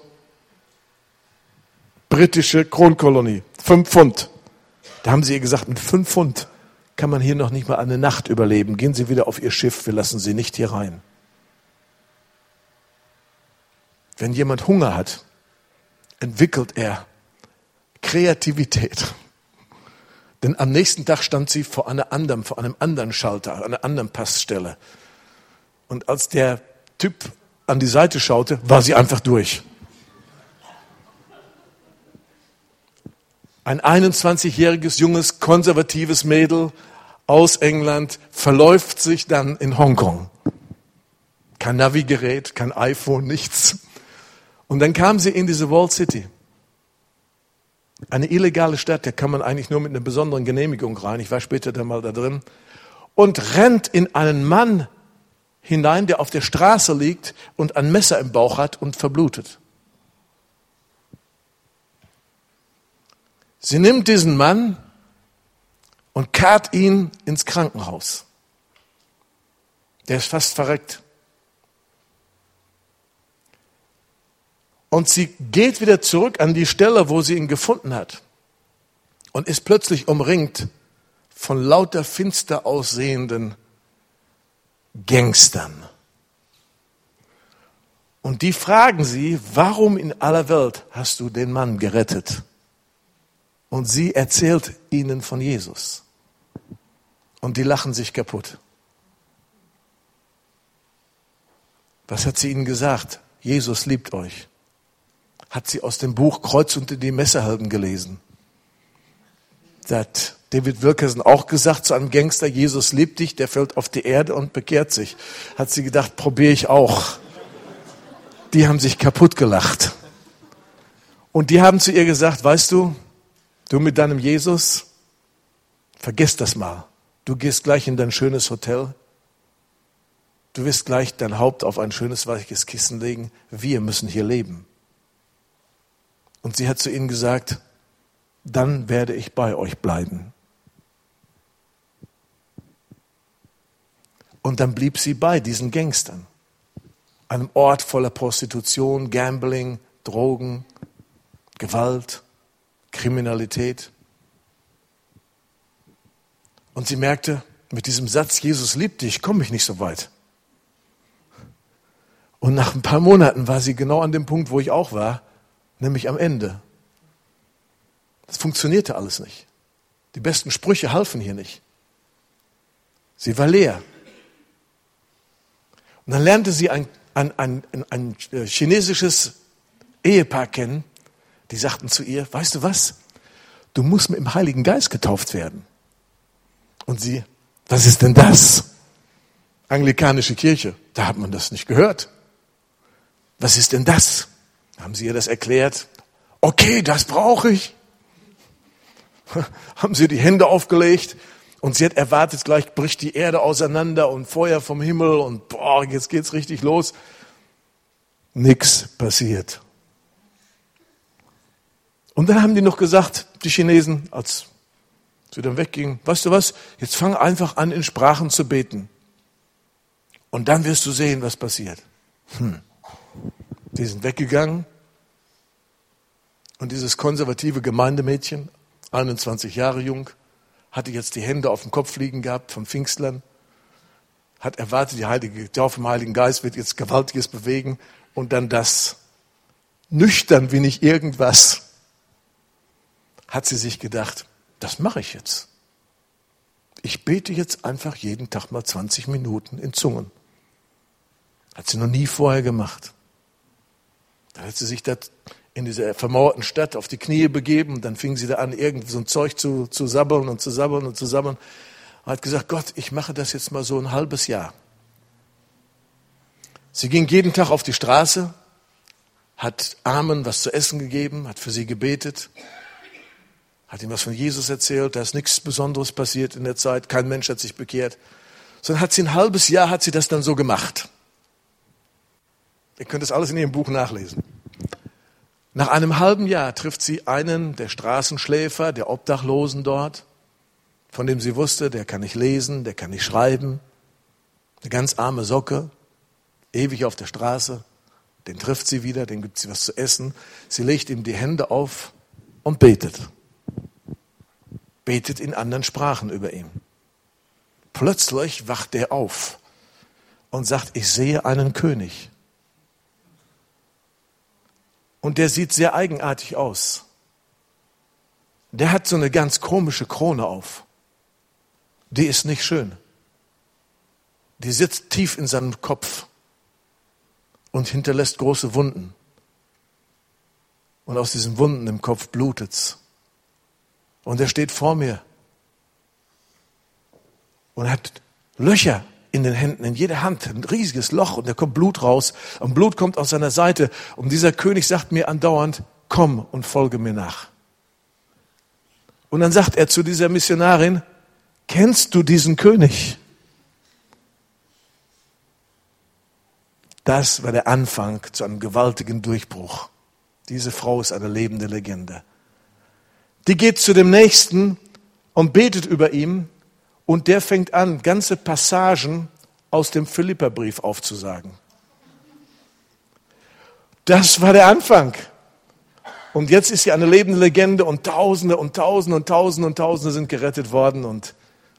Britische Kronkolonie. Fünf Pfund. Da haben sie ihr gesagt, mit fünf Pfund kann man hier noch nicht mal eine Nacht überleben. Gehen Sie wieder auf Ihr Schiff, wir lassen Sie nicht hier rein. Wenn jemand Hunger hat, entwickelt er Kreativität. Denn am nächsten Tag stand sie vor einem anderen, vor einem anderen Schalter, an einer anderen Passstelle. Und als der Typ an die Seite schaute, war sie einfach durch. Ein einundzwanzigjähriges, junges, konservatives Mädel aus England verläuft sich dann in Hongkong. Kein Navigerät, kein iPhone, nichts. Und dann kam sie in diese Walled City. Eine illegale Stadt, da kann man eigentlich nur mit einer besonderen Genehmigung rein. Ich war später dann mal da drin. Und rennt in einen Mann hinein, der auf der Straße liegt und ein Messer im Bauch hat und verblutet. Sie nimmt diesen Mann und karrt ihn ins Krankenhaus. Der ist fast verreckt. Und sie geht wieder zurück an die Stelle, wo sie ihn gefunden hat und ist plötzlich umringt von lauter finster aussehenden Gangstern. Und die fragen sie, warum in aller Welt hast du den Mann gerettet? Und sie erzählt ihnen von Jesus. Und die lachen sich kaputt. Was hat sie ihnen gesagt? Jesus liebt euch. Hat sie aus dem Buch Kreuz unter die Messerhelden gelesen. Da hat David Wilkerson auch gesagt zu einem Gangster, Jesus liebt dich, der fällt auf die Erde und bekehrt sich. Hat sie gedacht, probiere ich auch. Die haben sich kaputt gelacht. Und die haben zu ihr gesagt, weißt du, du mit deinem Jesus, vergiss das mal. Du gehst gleich in dein schönes Hotel. Du wirst gleich dein Haupt auf ein schönes weiches Kissen legen. Wir müssen hier leben. Und sie hat zu ihnen gesagt, dann werde ich bei euch bleiben. Und dann blieb sie bei diesen Gangstern. Einem Ort voller Prostitution, Gambling, Drogen, Gewalt, Kriminalität. Und sie merkte, mit diesem Satz, Jesus liebt dich, komme ich nicht so weit. Und nach ein paar Monaten war sie genau an dem Punkt, wo ich auch war, nämlich am Ende. Das funktionierte alles nicht. Die besten Sprüche halfen hier nicht. Sie war leer. Und dann lernte sie ein, ein, ein, ein chinesisches Ehepaar kennen, die sagten zu ihr, weißt du was, du musst mit dem Heiligen Geist getauft werden. Und sie, was ist denn das? Anglikanische Kirche, da hat man das nicht gehört. Was ist denn das? Haben sie ihr das erklärt? Okay, das brauche ich. Haben sie die Hände aufgelegt und sie hat erwartet, gleich bricht die Erde auseinander und Feuer vom Himmel und boah, jetzt geht's richtig los. Nix passiert. Und dann haben die noch gesagt, die Chinesen, als sie dann weggingen, weißt du was, jetzt fang einfach an, in Sprachen zu beten. Und dann wirst du sehen, was passiert. Hm. Die sind weggegangen und dieses konservative Gemeindemädchen, einundzwanzig Jahre jung, hatte jetzt die Hände auf dem Kopf liegen gehabt vom Pfingstlern, hat erwartet, die Heilige, der vom Heiligen Geist wird jetzt Gewaltiges bewegen und dann das, nüchtern wie nicht irgendwas, hat sie sich gedacht, das mache ich jetzt. Ich bete jetzt einfach jeden Tag mal zwanzig Minuten in Zungen. Hat sie noch nie vorher gemacht. Dann hat sie sich da in dieser vermauerten Stadt auf die Knie begeben und dann fing sie da an, irgend so ein Zeug zu, zu sabbeln und zu sabbeln und zu sabbeln. Und hat gesagt, Gott, ich mache das jetzt mal so ein halbes Jahr. Sie ging jeden Tag auf die Straße, hat Armen was zu essen gegeben, hat für sie gebetet, hat ihm was von Jesus erzählt, da ist nichts Besonderes passiert in der Zeit, kein Mensch hat sich bekehrt. Sondern hat sie ein halbes Jahr, hat sie das dann so gemacht. Ihr könnt das alles in ihrem Buch nachlesen. Nach einem halben Jahr trifft sie einen der Straßenschläfer, der Obdachlosen dort, von dem sie wusste, der kann nicht lesen, der kann nicht schreiben, eine ganz arme Socke, ewig auf der Straße. Den trifft sie wieder, den gibt sie was zu essen. Sie legt ihm die Hände auf und betet. Betet in anderen Sprachen über ihn. Plötzlich wacht er auf und sagt, ich sehe einen König. Und der sieht sehr eigenartig aus. Der hat so eine ganz komische Krone auf. Die ist nicht schön. Die sitzt tief in seinem Kopf und hinterlässt große Wunden. Und aus diesen Wunden im Kopf blutet's. Und er steht vor mir und hat Löcher in den Händen, in jeder Hand, ein riesiges Loch und da kommt Blut raus und Blut kommt aus seiner Seite und dieser König sagt mir andauernd, komm und folge mir nach. Und dann sagt er zu dieser Missionarin, kennst du diesen König? Das war der Anfang zu einem gewaltigen Durchbruch. Diese Frau ist eine lebende Legende. Die geht zu dem Nächsten und betet über ihn und der fängt an, ganze Passagen aus dem Philipperbrief aufzusagen. Das war der Anfang. Und jetzt ist sie eine lebende Legende und Tausende und Tausende und Tausende und Tausende sind gerettet worden und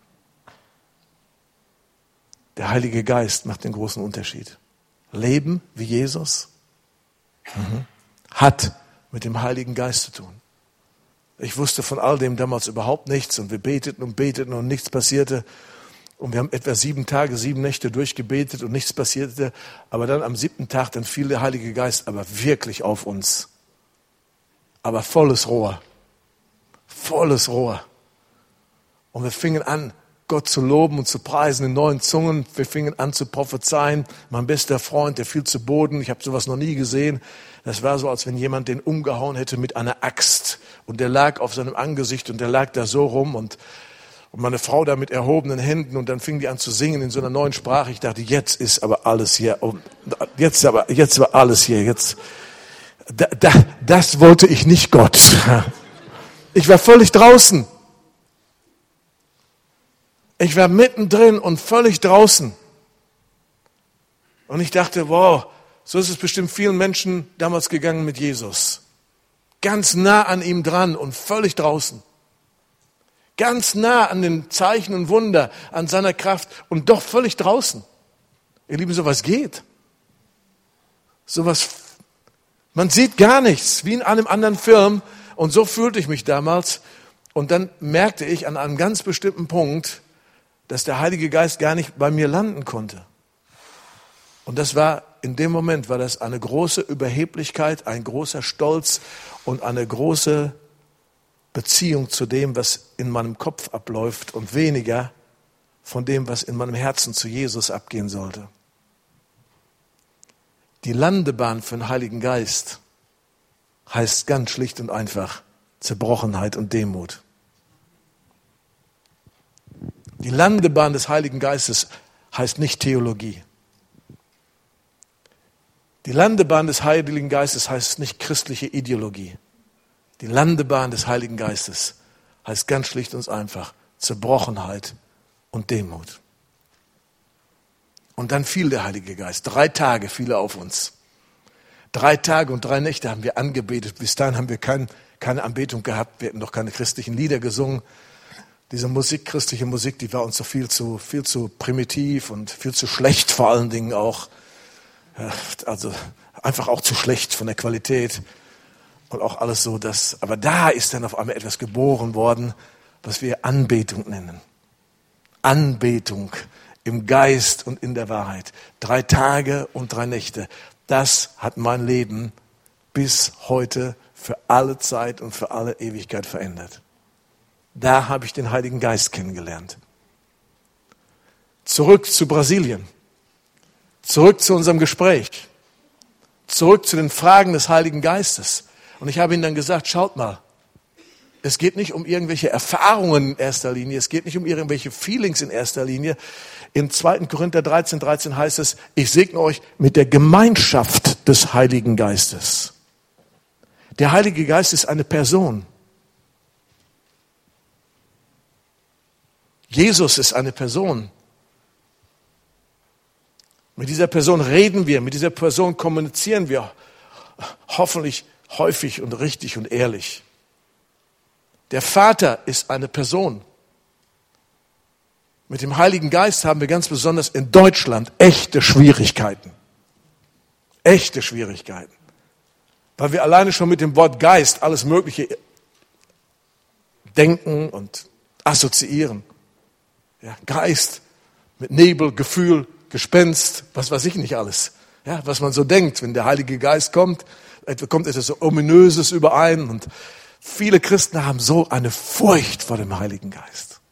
der Heilige Geist macht den großen Unterschied. Leben wie Jesus mhm. hat mit dem Heiligen Geist zu tun. Ich wusste von all dem damals überhaupt nichts und wir beteten und beteten und nichts passierte. Und wir haben etwa sieben Tage, sieben Nächte durchgebetet und nichts passierte. Aber dann am siebten Tag, dann fiel der Heilige Geist aber wirklich auf uns. Aber volles Rohr. Volles Rohr. Und wir fingen an, Gott zu loben und zu preisen in neuen Zungen. Wir fingen an zu prophezeien. Mein bester Freund, der fiel zu Boden. Ich habe sowas noch nie gesehen. Das war so, als wenn jemand den umgehauen hätte mit einer Axt. Und der lag auf seinem Angesicht und der lag da so rum. Und, und meine Frau da mit erhobenen Händen. Und dann fing die an zu singen in so einer neuen Sprache. Ich dachte, jetzt ist aber alles hier. Jetzt aber, jetzt war alles hier. Jetzt, da, da, das wollte ich nicht, Gott. Ich war völlig draußen. Ich war mittendrin und völlig draußen. Und ich dachte, wow, so ist es bestimmt vielen Menschen damals gegangen mit Jesus. Ganz nah an ihm dran und völlig draußen. Ganz nah an den Zeichen und Wunder, an seiner Kraft und doch völlig draußen. Ihr Lieben, sowas geht. Sowas, man sieht gar nichts, wie in einem anderen Film. Und so fühlte ich mich damals. Und dann merkte ich an einem ganz bestimmten Punkt, dass der Heilige Geist gar nicht bei mir landen konnte. Und das war, in dem Moment war das eine große Überheblichkeit, ein großer Stolz und eine große Beziehung zu dem, was in meinem Kopf abläuft und weniger von dem, was in meinem Herzen zu Jesus abgehen sollte. Die Landebahn für den Heiligen Geist heißt ganz schlicht und einfach Zerbrochenheit und Demut. Die Landebahn des Heiligen Geistes heißt nicht Theologie. Die Landebahn des Heiligen Geistes heißt nicht christliche Ideologie. Die Landebahn des Heiligen Geistes heißt ganz schlicht und einfach Zerbrochenheit und Demut. Und dann fiel der Heilige Geist. Drei Tage fiel er auf uns. Drei Tage und drei Nächte haben wir angebetet. Bis dahin haben wir kein, keine Anbetung gehabt. Wir hatten noch keine christlichen Lieder gesungen. Diese Musik, christliche Musik, die war uns so viel zu, viel zu primitiv und viel zu schlecht vor allen Dingen auch. Also einfach auch zu schlecht von der Qualität und auch alles so. Dass, aber da ist dann auf einmal etwas geboren worden, was wir Anbetung nennen. Anbetung im Geist und in der Wahrheit. Drei Tage und drei Nächte. Das hat mein Leben bis heute für alle Zeit und für alle Ewigkeit verändert. Da habe ich den Heiligen Geist kennengelernt. Zurück zu Brasilien. Zurück zu unserem Gespräch. Zurück zu den Fragen des Heiligen Geistes. Und ich habe ihnen dann gesagt, schaut mal, es geht nicht um irgendwelche Erfahrungen in erster Linie, es geht nicht um irgendwelche Feelings in erster Linie. In zweiten Korinther dreizehn, dreizehn heißt es, ich segne euch mit der Gemeinschaft des Heiligen Geistes. Der Heilige Geist ist eine Person. Jesus ist eine Person. Mit dieser Person reden wir, mit dieser Person kommunizieren wir hoffentlich häufig und richtig und ehrlich. Der Vater ist eine Person. Mit dem Heiligen Geist haben wir ganz besonders in Deutschland echte Schwierigkeiten. Echte Schwierigkeiten. Weil wir alleine schon mit dem Wort Geist alles Mögliche denken und assoziieren. Ja, Geist mit Nebel, Gefühl, Gespenst, was weiß ich nicht alles. Ja, was man so denkt, wenn der Heilige Geist kommt, kommt etwas so Ominöses überein. Und viele Christen haben so eine Furcht vor dem Heiligen Geist.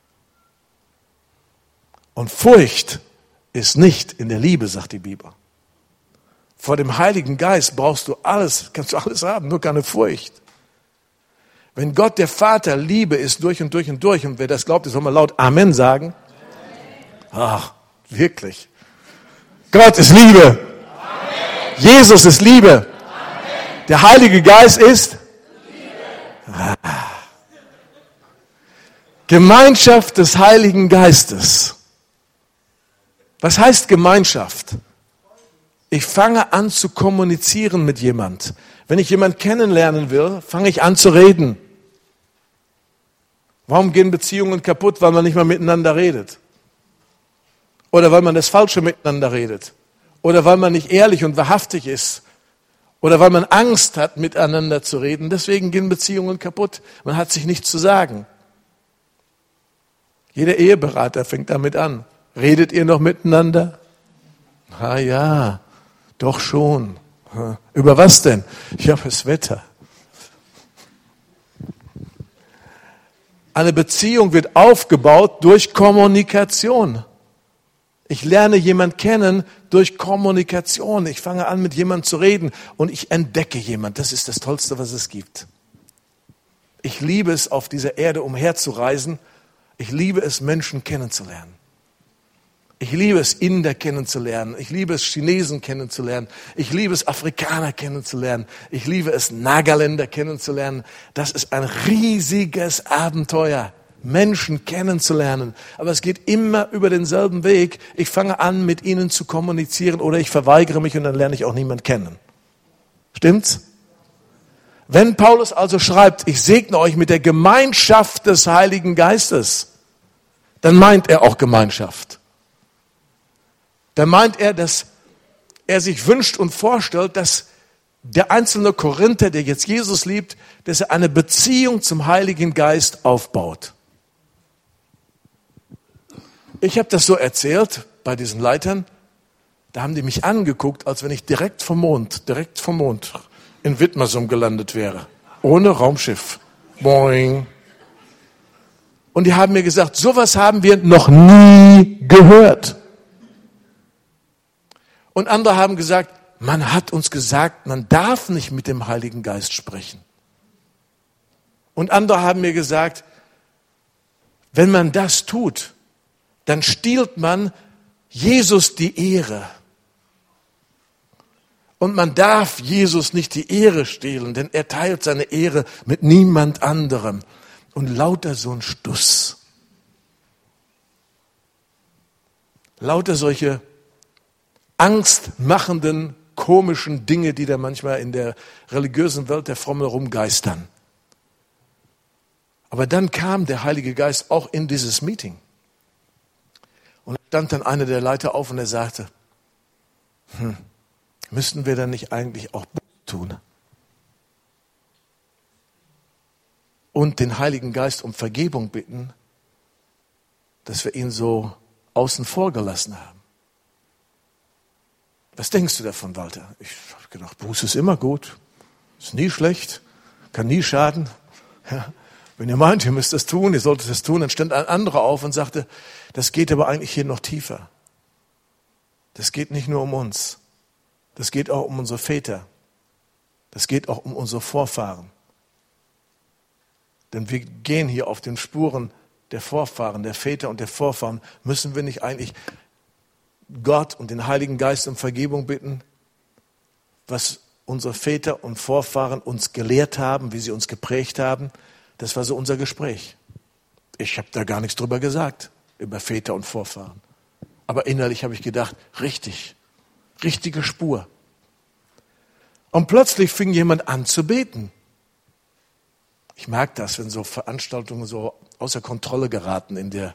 Und Furcht ist nicht in der Liebe, sagt die Bibel. Vor dem Heiligen Geist brauchst du alles, kannst du alles haben, nur keine Furcht. Wenn Gott der Vater Liebe ist durch und durch und durch, und wer das glaubt, soll mal laut Amen sagen. Ach, wirklich. Gott ist Liebe. Amen. Jesus ist Liebe. Amen. Der Heilige Geist ist Liebe. Ah. Gemeinschaft des Heiligen Geistes. Was heißt Gemeinschaft? Ich fange an zu kommunizieren mit jemand. Wenn ich jemanden kennenlernen will, fange ich an zu reden. Warum gehen Beziehungen kaputt? Weil man nicht mal miteinander redet. Oder weil man das Falsche miteinander redet. Oder weil man nicht ehrlich und wahrhaftig ist. Oder weil man Angst hat, miteinander zu reden. Deswegen gehen Beziehungen kaputt. Man hat sich nichts zu sagen. Jeder Eheberater fängt damit an. Redet ihr noch miteinander? Ah ja, doch schon. Über was denn? Ja, das Wetter. Eine Beziehung wird aufgebaut durch Kommunikation. Ich lerne jemanden kennen durch Kommunikation. Ich fange an, mit jemandem zu reden und ich entdecke jemanden. Das ist das Tollste, was es gibt. Ich liebe es, auf dieser Erde umherzureisen. Ich liebe es, Menschen kennenzulernen. Ich liebe es, Inder kennenzulernen. Ich liebe es, Chinesen kennenzulernen. Ich liebe es, Afrikaner kennenzulernen. Ich liebe es, Nagaländer kennenzulernen. Das ist ein riesiges Abenteuer, Menschen kennenzulernen. Aber es geht immer über denselben Weg. Ich fange an, mit ihnen zu kommunizieren oder ich verweigere mich und dann lerne ich auch niemanden kennen. Stimmt's? Wenn Paulus also schreibt, ich segne euch mit der Gemeinschaft des Heiligen Geistes, dann meint er auch Gemeinschaft. Dann meint er, dass er sich wünscht und vorstellt, dass der einzelne Korinther, der jetzt Jesus liebt, dass er eine Beziehung zum Heiligen Geist aufbaut. Ich habe das so erzählt bei diesen Leitern, da haben die mich angeguckt, als wenn ich direkt vom Mond, direkt vom Mond in Wittmersum gelandet wäre, ohne Raumschiff. Boing. Und die haben mir gesagt, sowas haben wir noch nie gehört. Und andere haben gesagt, man hat uns gesagt, man darf nicht mit dem Heiligen Geist sprechen. Und andere haben mir gesagt, wenn man das tut, dann stiehlt man Jesus die Ehre. Und man darf Jesus nicht die Ehre stehlen, denn er teilt seine Ehre mit niemand anderem. Und lauter so ein Stuss. Lauter solche angstmachenden, komischen Dinge, die da manchmal in der religiösen Welt der Frommen rumgeistern. Aber dann kam der Heilige Geist auch in dieses Meeting. Und da stand dann einer der Leiter auf und er sagte, hm, müssten wir dann nicht eigentlich auch Buße tun? Und den Heiligen Geist um Vergebung bitten, dass wir ihn so außen vor gelassen haben. Was denkst du davon, Walter? Ich habe gedacht, Buße ist immer gut, ist nie schlecht, kann nie schaden. Ja, wenn ihr meint, ihr müsst das tun, ihr solltet das tun, dann stand ein anderer auf und sagte, das geht aber eigentlich hier noch tiefer. Das geht nicht nur um uns, das geht auch um unsere Väter, das geht auch um unsere Vorfahren. Denn wir gehen hier auf den Spuren der Vorfahren, der Väter und der Vorfahren. Müssen wir nicht eigentlich Gott und den Heiligen Geist um Vergebung bitten, was unsere Väter und Vorfahren uns gelehrt haben, wie sie uns geprägt haben? Das war so unser Gespräch. Ich habe da gar nichts drüber gesagt, über Väter und Vorfahren. Aber innerlich habe ich gedacht, richtig, richtige Spur. Und plötzlich fing jemand an zu beten. Ich mag das, wenn so Veranstaltungen so außer Kontrolle geraten in der,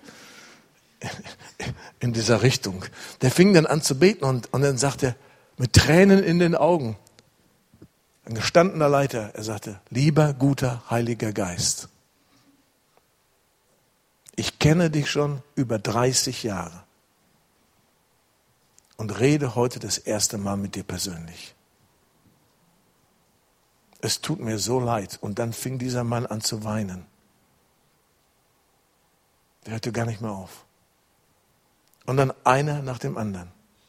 in dieser Richtung. Der fing dann an zu beten und, und dann sagte er mit Tränen in den Augen, ein gestandener Leiter, er sagte, lieber guter Heiliger Geist, ich kenne dich schon über dreißig Jahre und rede heute das erste Mal mit dir persönlich. Es tut mir so leid. Und dann fing dieser Mann an zu weinen. Der hörte gar nicht mehr auf. Und dann einer nach dem anderen.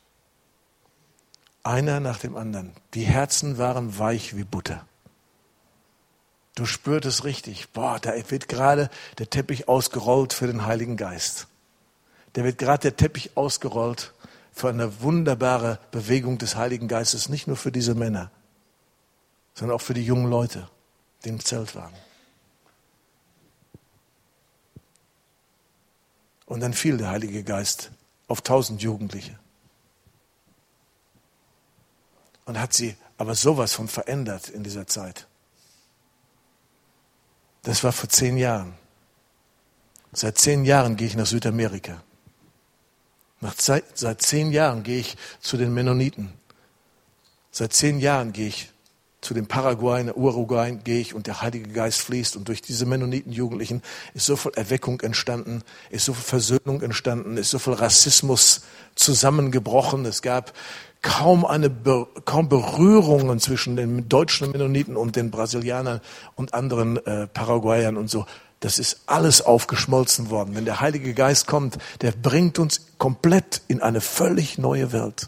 Einer nach dem anderen. Die Herzen waren weich wie Butter. Du spürtest richtig, boah, da wird gerade der Teppich ausgerollt für den Heiligen Geist. Da wird gerade der Teppich ausgerollt für eine wunderbare Bewegung des Heiligen Geistes, nicht nur für diese Männer, sondern auch für die jungen Leute, die im Zelt waren. Und dann fiel der Heilige Geist auf tausend Jugendliche. Und hat sie aber sowas von verändert in dieser Zeit. Das war vor zehn Jahren. Seit zehn Jahren gehe ich nach Südamerika. Nach Zeit, seit zehn Jahren gehe ich zu den Mennoniten. Seit zehn Jahren gehe ich zu den Paraguay, Uruguay gehe ich und der Heilige Geist fließt und durch diese Mennoniten-Jugendlichen ist so viel Erweckung entstanden, ist so viel Versöhnung entstanden, ist so viel Rassismus zusammengebrochen. Es gab kaum eine kaum Berührungen zwischen den deutschen Mennoniten und den Brasilianern und anderen äh, Paraguayern und so. Das ist alles aufgeschmolzen worden. Wenn der Heilige Geist kommt, der bringt uns komplett in eine völlig neue Welt.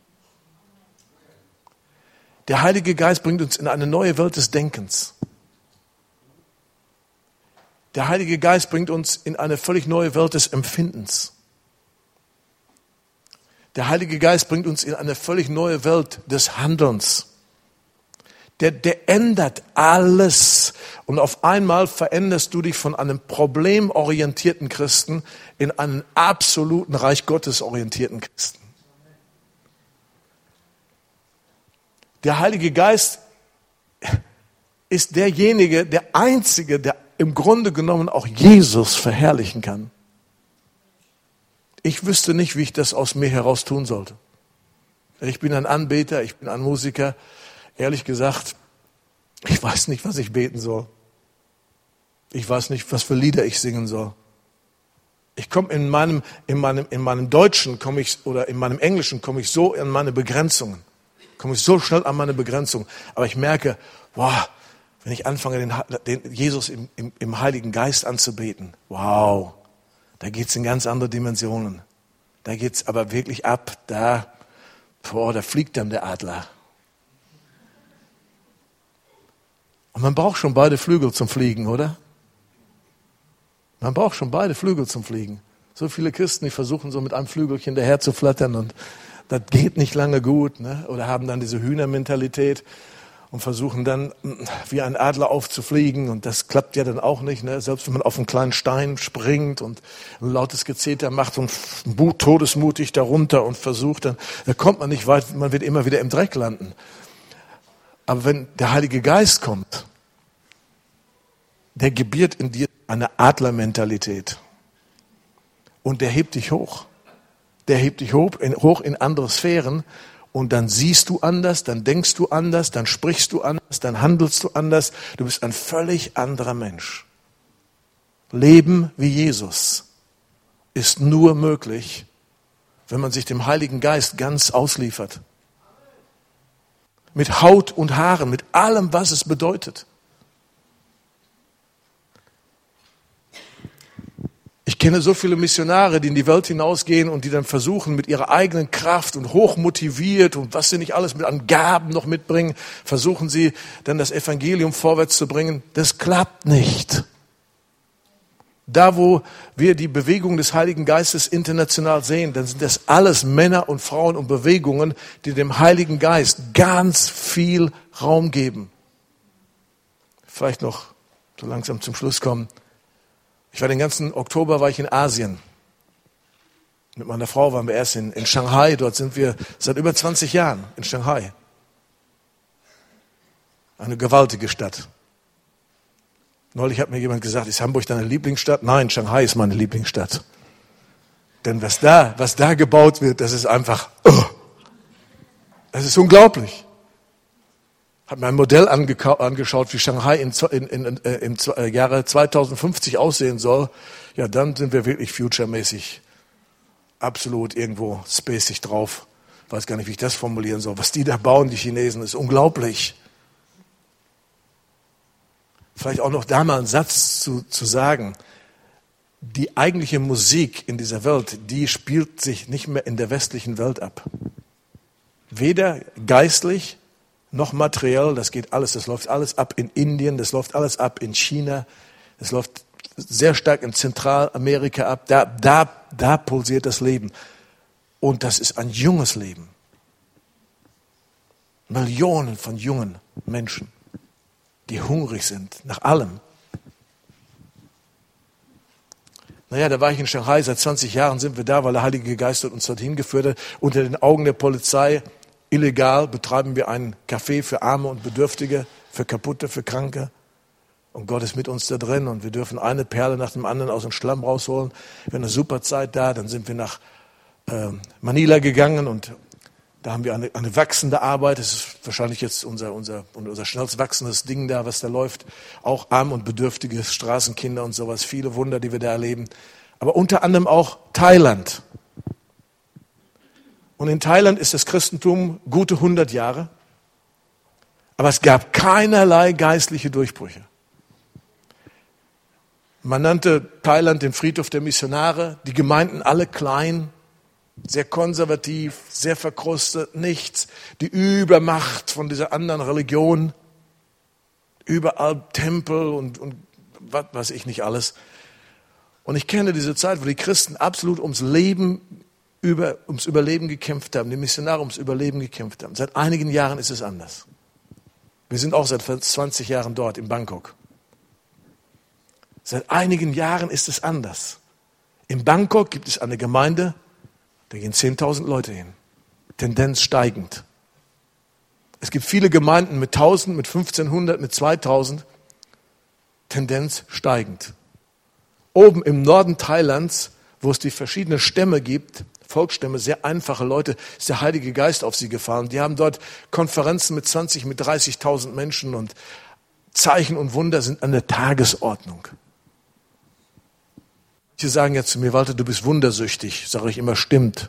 Der Heilige Geist bringt uns in eine neue Welt des Denkens. Der Heilige Geist bringt uns in eine völlig neue Welt des Empfindens. Der Heilige Geist bringt uns in eine völlig neue Welt des Handelns. Der, der ändert alles. Und auf einmal veränderst du dich von einem problemorientierten Christen in einen absoluten Reich Gottes orientierten Christen. Der Heilige Geist ist derjenige, der Einzige, der im Grunde genommen auch Jesus verherrlichen kann. Ich wüsste nicht, wie ich das aus mir heraus tun sollte. Ich bin ein Anbeter, ich bin ein Musiker. Ehrlich gesagt, ich weiß nicht, was ich beten soll. Ich weiß nicht, was für Lieder ich singen soll. Ich komme in meinem, in meinem, in meinem Deutschen komme ich, oder in meinem Englischen komme ich so an meine Begrenzungen. Komme ich so schnell an meine Begrenzung. Aber ich merke, wow, wenn ich anfange, den, den Jesus im, im, im Heiligen Geist anzubeten, wow, da geht's in ganz andere Dimensionen. Da geht's aber wirklich ab. Da, Boah, da fliegt dann der Adler. Und man braucht schon beide Flügel zum Fliegen, oder? Man braucht schon beide Flügel zum Fliegen. So viele Christen, die versuchen so mit einem Flügelchen daher zu flattern und das geht nicht lange gut, ne? Oder haben dann diese Hühnermentalität und versuchen dann wie ein Adler aufzufliegen und das klappt ja dann auch nicht, ne? Selbst wenn man auf einen kleinen Stein springt und ein lautes Gezeter macht und todesmutig darunter und versucht, dann da kommt man nicht weit, man wird immer wieder im Dreck landen. Aber wenn der Heilige Geist kommt, der gebiert in dir eine Adlermentalität. Und der hebt dich hoch. Der hebt dich hoch in, hoch in andere Sphären. Und dann siehst du anders, dann denkst du anders, dann sprichst du anders, dann handelst du anders. Du bist ein völlig anderer Mensch. Leben wie Jesus ist nur möglich, wenn man sich dem Heiligen Geist ganz ausliefert. Mit Haut und Haaren, mit allem, was es bedeutet. Ich kenne so viele Missionare, die in die Welt hinausgehen und die dann versuchen, mit ihrer eigenen Kraft und hochmotiviert und was sie nicht alles mit an Gaben noch mitbringen, versuchen sie dann das Evangelium vorwärts zu bringen. Das klappt nicht. Da, wo wir die Bewegung des Heiligen Geistes international sehen, dann sind das alles Männer und Frauen und Bewegungen, die dem Heiligen Geist ganz viel Raum geben. Vielleicht noch so langsam zum Schluss kommen. Ich war den ganzen Oktober war ich in Asien. Mit meiner Frau waren wir erst in, in Shanghai. Dort sind wir seit über zwanzig Jahren in Shanghai. Eine gewaltige Stadt. Neulich hat mir jemand gesagt, ist Hamburg deine Lieblingsstadt? Nein, Shanghai ist meine Lieblingsstadt. Denn was da, was da gebaut wird, das ist einfach, oh, das ist unglaublich. Habe mir ein Modell angeka- angeschaut, wie Shanghai in, in, in, in, im Jahre zweitausendfünfzig aussehen soll. Ja, dann sind wir wirklich future-mäßig absolut irgendwo spacig drauf. Weiß gar nicht, wie ich das formulieren soll. Was die da bauen, die Chinesen, ist unglaublich. Vielleicht auch noch da mal einen Satz zu, zu sagen. Die eigentliche Musik in dieser Welt, die spielt sich nicht mehr in der westlichen Welt ab. Weder geistlich noch materiell, das geht alles, das läuft alles ab in Indien, das läuft alles ab in China, das läuft sehr stark in Zentralamerika ab. Da, da, da pulsiert das Leben. Und das ist ein junges Leben. Millionen von jungen Menschen, die hungrig sind nach allem. Naja, da war ich in Shanghai, seit zwanzig Jahren sind wir da, weil der Heilige Geist uns dorthin geführt hat. Unter den Augen der Polizei, illegal, betreiben wir einen Café für Arme und Bedürftige, für Kaputte, für Kranke. Und Gott ist mit uns da drin und wir dürfen eine Perle nach dem anderen aus dem Schlamm rausholen. Wir haben eine super Zeit da, dann sind wir nach äh, Manila gegangen und da haben wir eine, eine wachsende Arbeit. Das ist wahrscheinlich jetzt unser, unser, unser schnellst wachsendes Ding da, was da läuft. Auch arme und bedürftige Straßenkinder und sowas. Viele Wunder, die wir da erleben. Aber unter anderem auch Thailand. Und in Thailand ist das Christentum gute hundert Jahre. Aber es gab keinerlei geistliche Durchbrüche. Man nannte Thailand den Friedhof der Missionare. Die Gemeinden alle klein. Sehr konservativ, sehr verkrustet, nichts. Die Übermacht von dieser anderen Religion. Überall Tempel und, und was weiß ich nicht alles. Und ich kenne diese Zeit, wo die Christen absolut ums Leben, über, ums Überleben gekämpft haben. Die Missionare ums Überleben gekämpft haben. Seit einigen Jahren ist es anders. Wir sind auch seit zwanzig Jahren dort in Bangkok. Seit einigen Jahren ist es anders. In Bangkok gibt es eine Gemeinde, da gehen zehntausend Leute hin. Tendenz steigend. Es gibt viele Gemeinden mit tausend, mit fünfzehnhundert, mit zweitausend. Tendenz steigend. Oben im Norden Thailands, wo es die verschiedenen Stämme gibt, Volksstämme, sehr einfache Leute, ist der Heilige Geist auf sie gefallen. Die haben dort Konferenzen mit zwanzig, mit dreißigtausend Menschen und Zeichen und Wunder sind an der Tagesordnung. Sie sagen jetzt zu mir, Walter, du bist wundersüchtig. Sage ich immer, stimmt.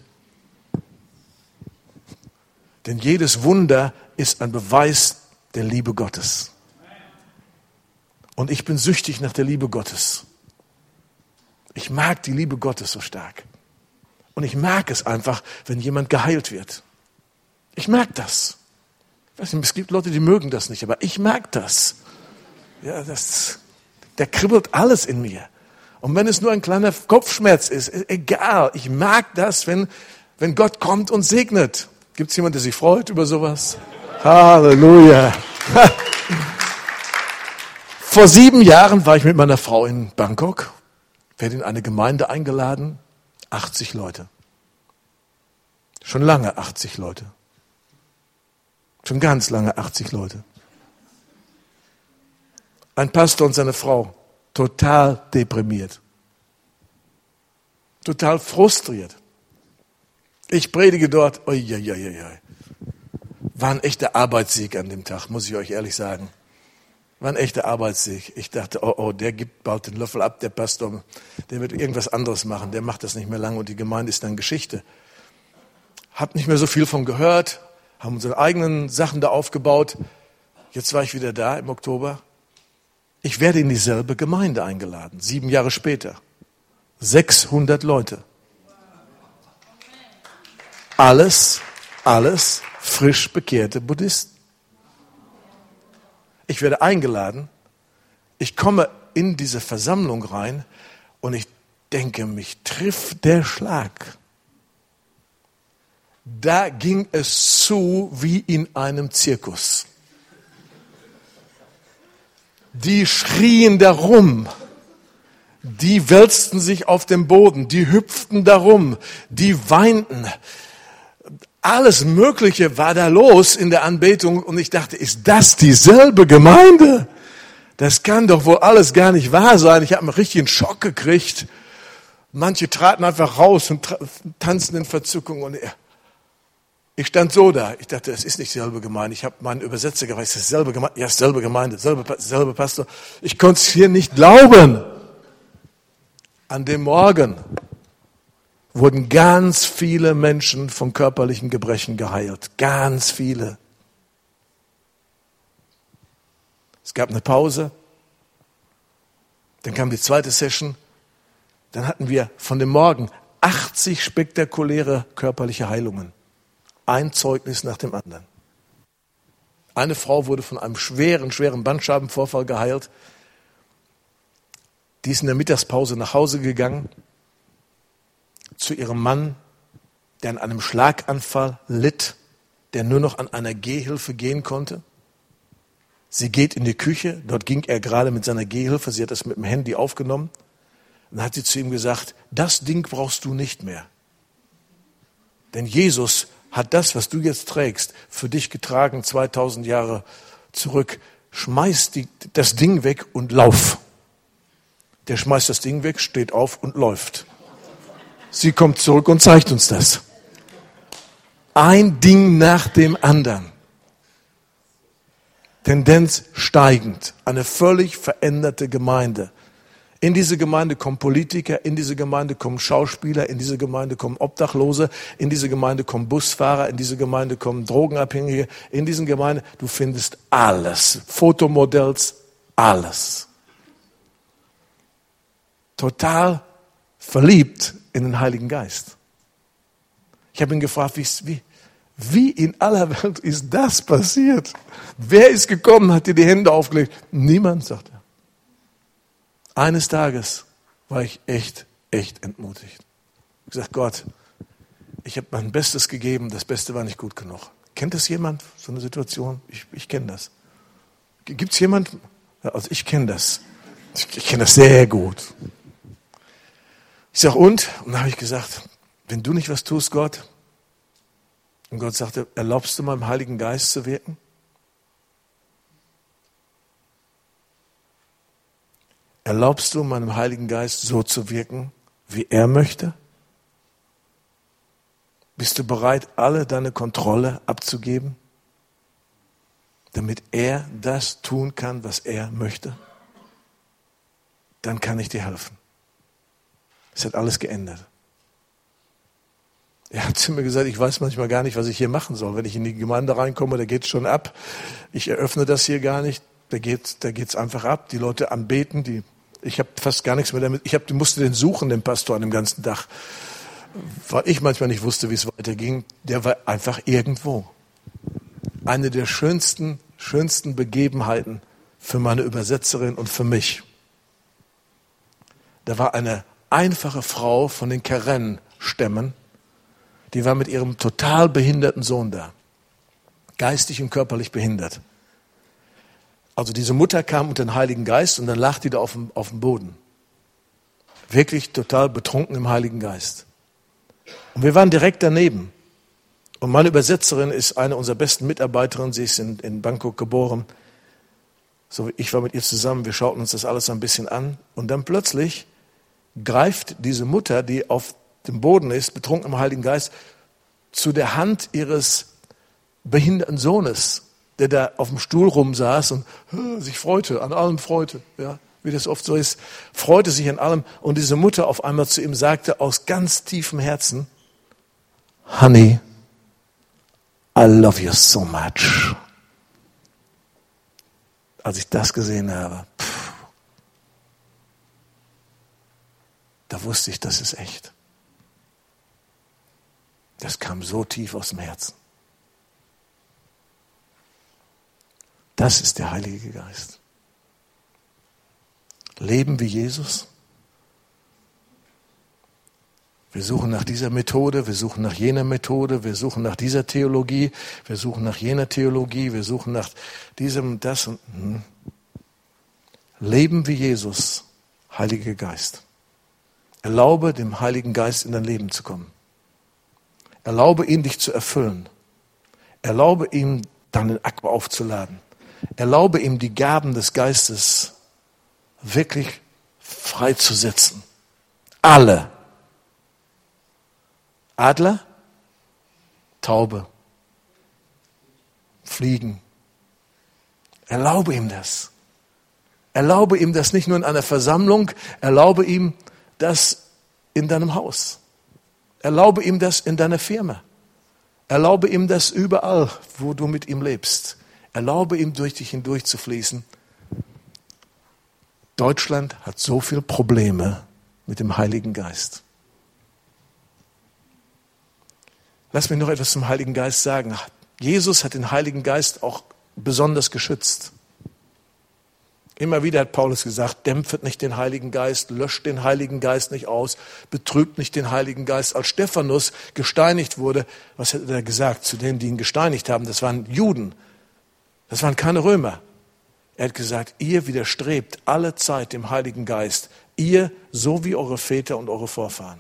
Denn jedes Wunder ist ein Beweis der Liebe Gottes. Und ich bin süchtig nach der Liebe Gottes. Ich mag die Liebe Gottes so stark. Und ich mag es einfach, wenn jemand geheilt wird. Ich merke das. Ich weiß nicht, es gibt Leute, die mögen das nicht, aber ich merke das. Ja, das, der kribbelt alles in mir. Und wenn es nur ein kleiner Kopfschmerz ist, egal, ich mag das, wenn, wenn Gott kommt und segnet. Gibt es jemanden, der sich freut über sowas? Halleluja. Vor sieben Jahren war ich mit meiner Frau in Bangkok, werde in eine Gemeinde eingeladen, achtzig Leute. Schon lange achtzig Leute. Schon ganz lange achtzig Leute. Ein Pastor und seine Frau, total deprimiert. Total frustriert. Ich predige dort, oi, oi, oi, oi. War ein echter Arbeitssieg an dem Tag, muss ich euch ehrlich sagen. War ein echter Arbeitssieg. Ich dachte, oh, oh, der gibt bald den Löffel ab, der Pastor, der wird irgendwas anderes machen, der macht das nicht mehr lange und die Gemeinde ist dann Geschichte. Hab nicht mehr so viel von gehört, haben unsere eigenen Sachen da aufgebaut. Jetzt war ich wieder da im Oktober. Ich werde in dieselbe Gemeinde eingeladen, sieben Jahre später. sechshundert Leute. Alles, alles frisch bekehrte Buddhisten. Ich werde eingeladen. Ich komme in diese Versammlung rein und ich denke, mich trifft der Schlag. Da ging es zu wie in einem Zirkus. Die schrien darum, die wälzten sich auf dem Boden, die hüpften darum, die weinten. Alles Mögliche war da los in der Anbetung und ich dachte, ist das dieselbe Gemeinde? Das kann doch wohl alles gar nicht wahr sein. Ich habe einen richtigen Schock gekriegt. Manche traten einfach raus und tra- tanzten in Verzückung und ich stand so da. Ich dachte, das ist nicht dieselbe Gemeinde. Ich habe meinen Übersetzer gefragt, ist das dieselbe Gemeinde? Ja, dieselbe Gemeinde, dieselbe, dieselbe Pastor. Ich konnte es hier nicht glauben. An dem Morgen wurden ganz viele Menschen von körperlichen Gebrechen geheilt. Ganz viele. Es gab eine Pause. Dann kam die zweite Session. Dann hatten wir von dem Morgen achtzig spektakuläre körperliche Heilungen. Ein Zeugnis nach dem anderen. Eine Frau wurde von einem schweren, schweren Bandscheibenvorfall geheilt. Die ist in der Mittagspause nach Hause gegangen zu ihrem Mann, der an einem Schlaganfall litt, der nur noch an einer Gehhilfe gehen konnte. Sie geht in die Küche, dort ging er gerade mit seiner Gehhilfe, sie hat das mit dem Handy aufgenommen. Dann hat sie zu ihm gesagt, das Ding brauchst du nicht mehr. Denn Jesus hat das, was du jetzt trägst, für dich getragen, zweitausend Jahre zurück. Schmeiß die, das Ding weg und lauf. Der schmeißt das Ding weg, steht auf und läuft. Sie kommt zurück und zeigt uns das. Ein Ding nach dem anderen. Tendenz steigend. Eine völlig veränderte Gemeinde. In diese Gemeinde kommen Politiker, in diese Gemeinde kommen Schauspieler, in diese Gemeinde kommen Obdachlose, in diese Gemeinde kommen Busfahrer, in diese Gemeinde kommen Drogenabhängige, in diesen Gemeinde, du findest alles. Fotomodells, alles. Total verliebt in den Heiligen Geist. Ich habe ihn gefragt, wie, wie in aller Welt ist das passiert? Wer ist gekommen, hat dir die Hände aufgelegt? Niemand, sagt er. Eines Tages war ich echt, echt entmutigt. Ich habe gesagt, Gott, ich habe mein Bestes gegeben, das Beste war nicht gut genug. Kennt das jemand, so eine Situation? Ich, ich kenne das. Gibt es jemand? Also ich kenne das. Ich, ich kenne das sehr gut. Ich sage, und? Und dann habe ich gesagt, wenn du nicht was tust, Gott, und Gott sagte, erlaubst du meinem Heiligen Geist zu wirken? Erlaubst du meinem Heiligen Geist so zu wirken, wie er möchte? Bist du bereit, alle deine Kontrolle abzugeben, damit er das tun kann, was er möchte? Dann kann ich dir helfen. Es hat alles geändert. Er hat zu mir gesagt, ich weiß manchmal gar nicht, was ich hier machen soll. Wenn ich in die Gemeinde reinkomme, da geht es schon ab. Ich eröffne das hier gar nicht. Da geht da geht's einfach ab. Die Leute anbeten, die ich habe fast gar nichts mehr damit. Ich hab, musste den suchen, den Pastor, an dem ganzen Tag, weil ich manchmal nicht wusste, wie es weiterging. Der war einfach irgendwo. eine der schönsten, schönsten Begebenheiten für meine Übersetzerin und für mich. Da war eine einfache Frau von den Karen-Stämmen, die war mit ihrem total behinderten Sohn da. Geistig und körperlich behindert. Also diese Mutter kam unter den Heiligen Geist und dann lag die da auf dem, auf dem Boden. Wirklich total betrunken im Heiligen Geist. Und wir waren direkt daneben. Und meine Übersetzerin ist eine unserer besten Mitarbeiterinnen. Sie ist in, in Bangkok geboren. So, ich war mit ihr zusammen. Wir schauten uns das alles ein bisschen an. Und dann plötzlich greift diese Mutter, die auf dem Boden ist, betrunken im Heiligen Geist, zu der Hand ihres behinderten Sohnes, der da auf dem Stuhl rumsaß und sich freute, an allem freute, ja, wie das oft so ist, freute sich an allem. Und diese Mutter auf einmal zu ihm sagte, aus ganz tiefem Herzen, Honey, I love you so much. Als ich das gesehen habe, pff, da wusste ich, das ist echt. Das kam so tief aus dem Herzen. Das ist der Heilige Geist. Leben wie Jesus. Wir suchen nach dieser Methode, wir suchen nach jener Methode, wir suchen nach dieser Theologie, wir suchen nach jener Theologie, wir suchen nach diesem, das und hm. Leben wie Jesus, Heiliger Geist. Erlaube dem Heiligen Geist in dein Leben zu kommen. Erlaube ihm, dich zu erfüllen. Erlaube ihm, deinen Akku aufzuladen. Erlaube ihm, die Gaben des Geistes wirklich freizusetzen. Alle. Adler, Taube, Fliegen. Erlaube ihm das. Erlaube ihm das nicht nur in einer Versammlung, erlaube ihm das in deinem Haus. Erlaube ihm das in deiner Firma. Erlaube ihm das überall, wo du mit ihm lebst. Erlaube ihm, durch dich hindurch zu fließen. Deutschland hat so viele Probleme mit dem Heiligen Geist. Lass mich noch etwas zum Heiligen Geist sagen. Jesus hat den Heiligen Geist auch besonders geschützt. Immer wieder hat Paulus gesagt, dämpft nicht den Heiligen Geist, löscht den Heiligen Geist nicht aus, betrübt nicht den Heiligen Geist. Als Stephanus gesteinigt wurde, was hat er gesagt zu denen, die ihn gesteinigt haben? Das waren Juden. Das waren keine Römer. Er hat gesagt, ihr widerstrebt alle Zeit dem Heiligen Geist. Ihr, so wie eure Väter und eure Vorfahren.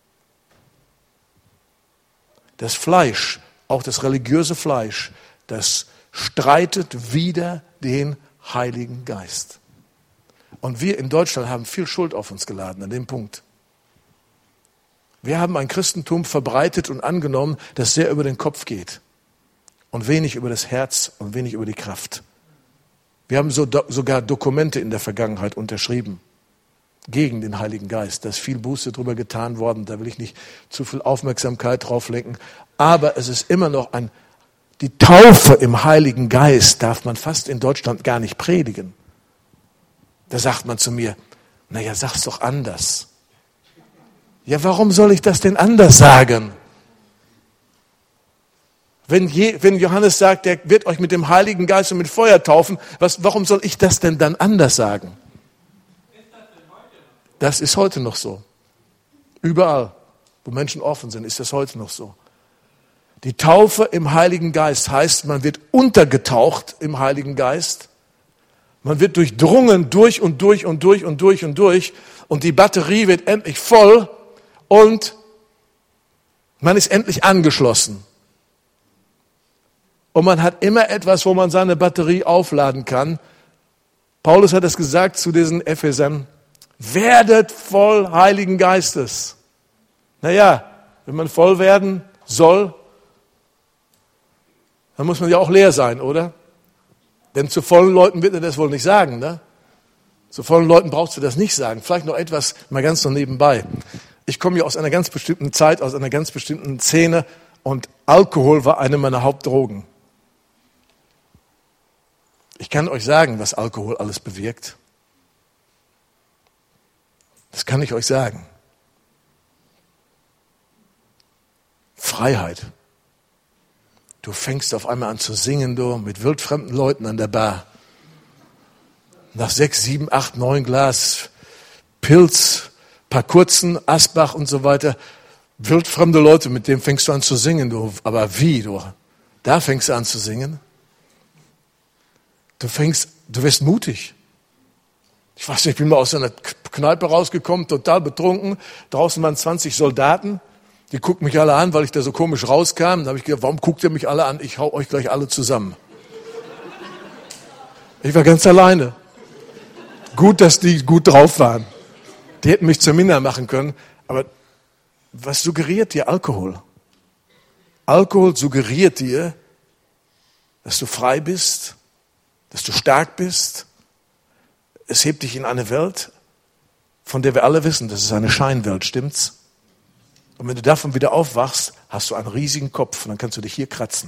Das Fleisch, auch das religiöse Fleisch, das streitet wider den Heiligen Geist. Und wir in Deutschland haben viel Schuld auf uns geladen an dem Punkt. Wir haben ein Christentum verbreitet und angenommen, das sehr über den Kopf geht. Und wenig über das Herz und wenig über die Kraft. Wir haben so, do, sogar Dokumente in der Vergangenheit unterschrieben gegen den Heiligen Geist. Da ist viel Buße drüber getan worden, da will ich nicht zu viel Aufmerksamkeit drauf lenken. Aber es ist immer noch ein, die Taufe im Heiligen Geist darf man fast in Deutschland gar nicht predigen. Da sagt man zu mir, naja, sag's doch anders. Ja, warum soll ich das denn anders sagen? Wenn, je, wenn Johannes sagt, der wird euch mit dem Heiligen Geist und mit Feuer taufen, was, warum soll ich das denn dann anders sagen? Das ist heute noch so. Überall, wo Menschen offen sind, ist das heute noch so. Die Taufe im Heiligen Geist heißt, man wird untergetaucht im Heiligen Geist. Man wird durchdrungen durch und durch und durch und durch und durch. Und die Batterie wird endlich voll und man ist endlich angeschlossen. Und man hat immer etwas, wo man seine Batterie aufladen kann. Paulus hat es gesagt zu diesen Ephesern, werdet voll Heiligen Geistes. Naja, wenn man voll werden soll, dann muss man ja auch leer sein, oder? Denn zu vollen Leuten wird er das wohl nicht sagen, ne? Zu vollen Leuten brauchst du das nicht sagen. Vielleicht noch etwas mal ganz so nebenbei. Ich komme ja aus einer ganz bestimmten Zeit, aus einer ganz bestimmten Szene und Alkohol war eine meiner Hauptdrogen. Ich kann euch sagen, was Alkohol alles bewirkt. Das kann ich euch sagen. Freiheit. Du fängst auf einmal an zu singen, du, mit wildfremden Leuten an der Bar. Nach sechs, sieben, acht, neun Glas Pilz, paar kurzen, Asbach und so weiter. Wildfremde Leute, mit denen fängst du an zu singen, du. Aber wie, du? Da fängst du an zu singen. Du fängst, du wirst mutig. Ich weiß nicht, ich bin mal aus einer Kneipe rausgekommen, total betrunken. Draußen waren zwanzig Soldaten. Die guckten mich alle an, weil ich da so komisch rauskam. Da habe ich gedacht, warum guckt ihr mich alle an? Ich hau euch gleich alle zusammen. Ich war ganz alleine. Gut, dass die gut drauf waren. Die hätten mich zur Minder machen können. Aber was suggeriert dir Alkohol? Alkohol suggeriert dir, dass du frei bist, dass du stark bist. Es hebt dich in eine Welt, von der wir alle wissen, das ist eine Scheinwelt, stimmt's? Und wenn du davon wieder aufwachst, hast du einen riesigen Kopf und dann kannst du dich hier kratzen.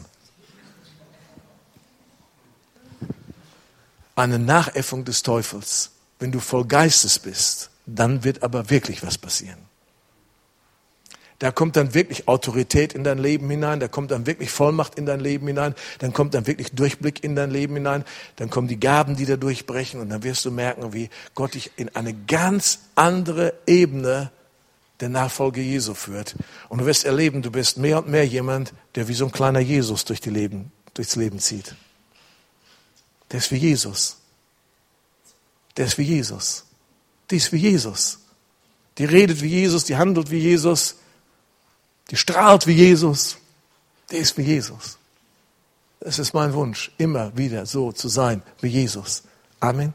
Eine Nachäffung des Teufels. Wenn du voll Geistes bist, dann wird aber wirklich was passieren. Da kommt dann wirklich Autorität in dein Leben hinein, da kommt dann wirklich Vollmacht in dein Leben hinein, dann kommt dann wirklich Durchblick in dein Leben hinein, dann kommen die Gaben, die da durchbrechen und dann wirst du merken, wie Gott dich in eine ganz andere Ebene der Nachfolge Jesu führt. Und du wirst erleben, du bist mehr und mehr jemand, der wie so ein kleiner Jesus durch die Leben, durchs Leben zieht. Der ist wie Jesus. Der ist wie Jesus. Die ist wie Jesus. Die redet wie Jesus, die handelt wie Jesus. Die strahlt wie Jesus. Die ist wie Jesus. Das ist mein Wunsch, immer wieder so zu sein wie Jesus. Amen.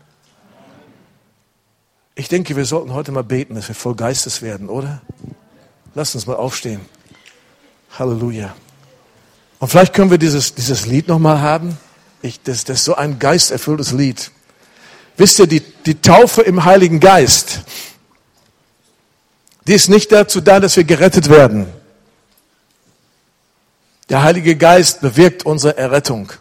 Ich denke, wir sollten heute mal beten, dass wir voll Geistes werden, oder? Lasst uns mal aufstehen. Halleluja. Und vielleicht können wir dieses, dieses Lied nochmal haben. Ich, das, das ist so ein geisterfülltes Lied. Wisst ihr, die, die Taufe im Heiligen Geist, die ist nicht dazu da, dass wir gerettet werden. Der Heilige Geist bewirkt unsere Errettung.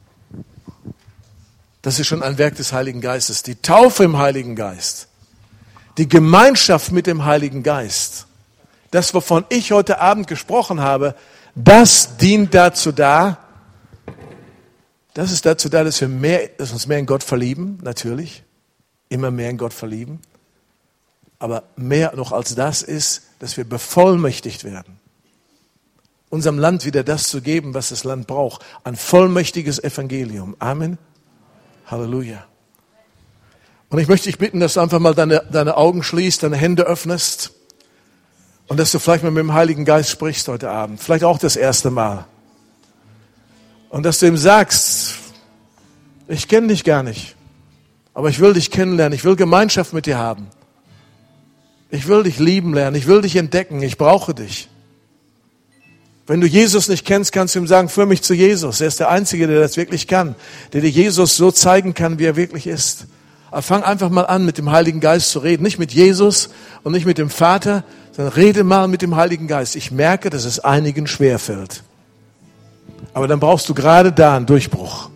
Das ist schon ein Werk des Heiligen Geistes. Die Taufe im Heiligen Geist, die Gemeinschaft mit dem Heiligen Geist, das, wovon ich heute Abend gesprochen habe, das dient dazu da, das ist dazu da, dass wir mehr, dass uns mehr in Gott verlieben, natürlich, immer mehr in Gott verlieben. Aber mehr noch als das ist, dass wir bevollmächtigt werden, unserem Land wieder das zu geben, was das Land braucht. Ein vollmächtiges Evangelium. Amen. Halleluja. Und ich möchte dich bitten, dass du einfach mal deine, deine Augen schließt, deine Hände öffnest und dass du vielleicht mal mit dem Heiligen Geist sprichst heute Abend. Vielleicht auch das erste Mal. Und dass du ihm sagst, ich kenne dich gar nicht, aber ich will dich kennenlernen, ich will Gemeinschaft mit dir haben. Ich will dich lieben lernen, ich will dich entdecken, ich brauche dich. Wenn du Jesus nicht kennst, kannst du ihm sagen, führ mich zu Jesus. Er ist der Einzige, der das wirklich kann, der dir Jesus so zeigen kann, wie er wirklich ist. Aber fang einfach mal an, mit dem Heiligen Geist zu reden. Nicht mit Jesus und nicht mit dem Vater, sondern rede mal mit dem Heiligen Geist. Ich merke, dass es einigen schwerfällt. Aber dann brauchst du gerade da einen Durchbruch.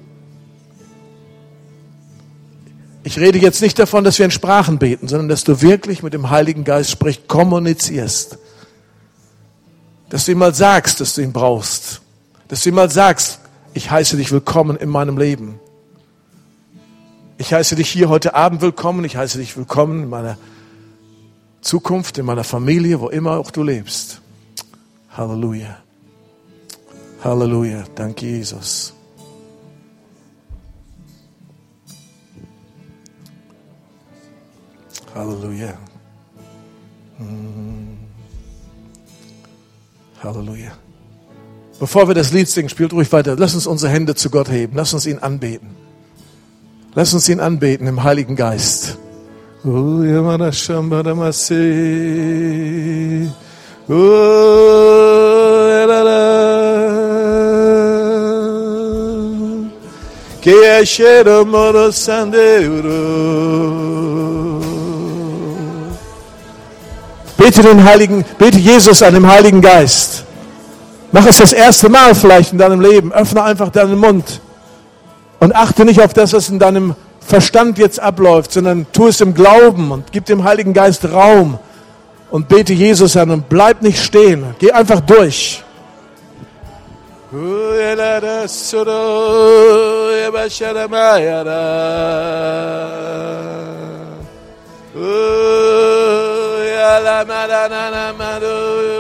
Ich rede jetzt nicht davon, dass wir in Sprachen beten, sondern dass du wirklich mit dem Heiligen Geist sprichst, kommunizierst. Dass du ihm mal sagst, dass du ihn brauchst. Dass du ihm mal sagst, ich heiße dich willkommen in meinem Leben. Ich heiße dich hier heute Abend willkommen. Ich heiße dich willkommen in meiner Zukunft, in meiner Familie, wo immer auch du lebst. Halleluja. Halleluja. Danke, Jesus. Halleluja. Hm. Halleluja. Bevor wir das Lied singen, spielt ruhig weiter. Lass uns unsere Hände zu Gott heben. Lass uns ihn anbeten. Lass uns ihn anbeten im Heiligen Geist. Oh, Yamana Shambada Masi. Oh, Que ashero moro sandeuro. Bete den Heiligen, bete Jesus an dem Heiligen Geist. Mach es das erste Mal vielleicht in deinem Leben. Öffne einfach deinen Mund. Und achte nicht auf das, was in deinem Verstand jetzt abläuft, sondern tu es im Glauben und gib dem Heiligen Geist Raum und bete Jesus an und bleib nicht stehen. Geh einfach durch. Uyalada suru yabashara mayara. Uyala marana maru.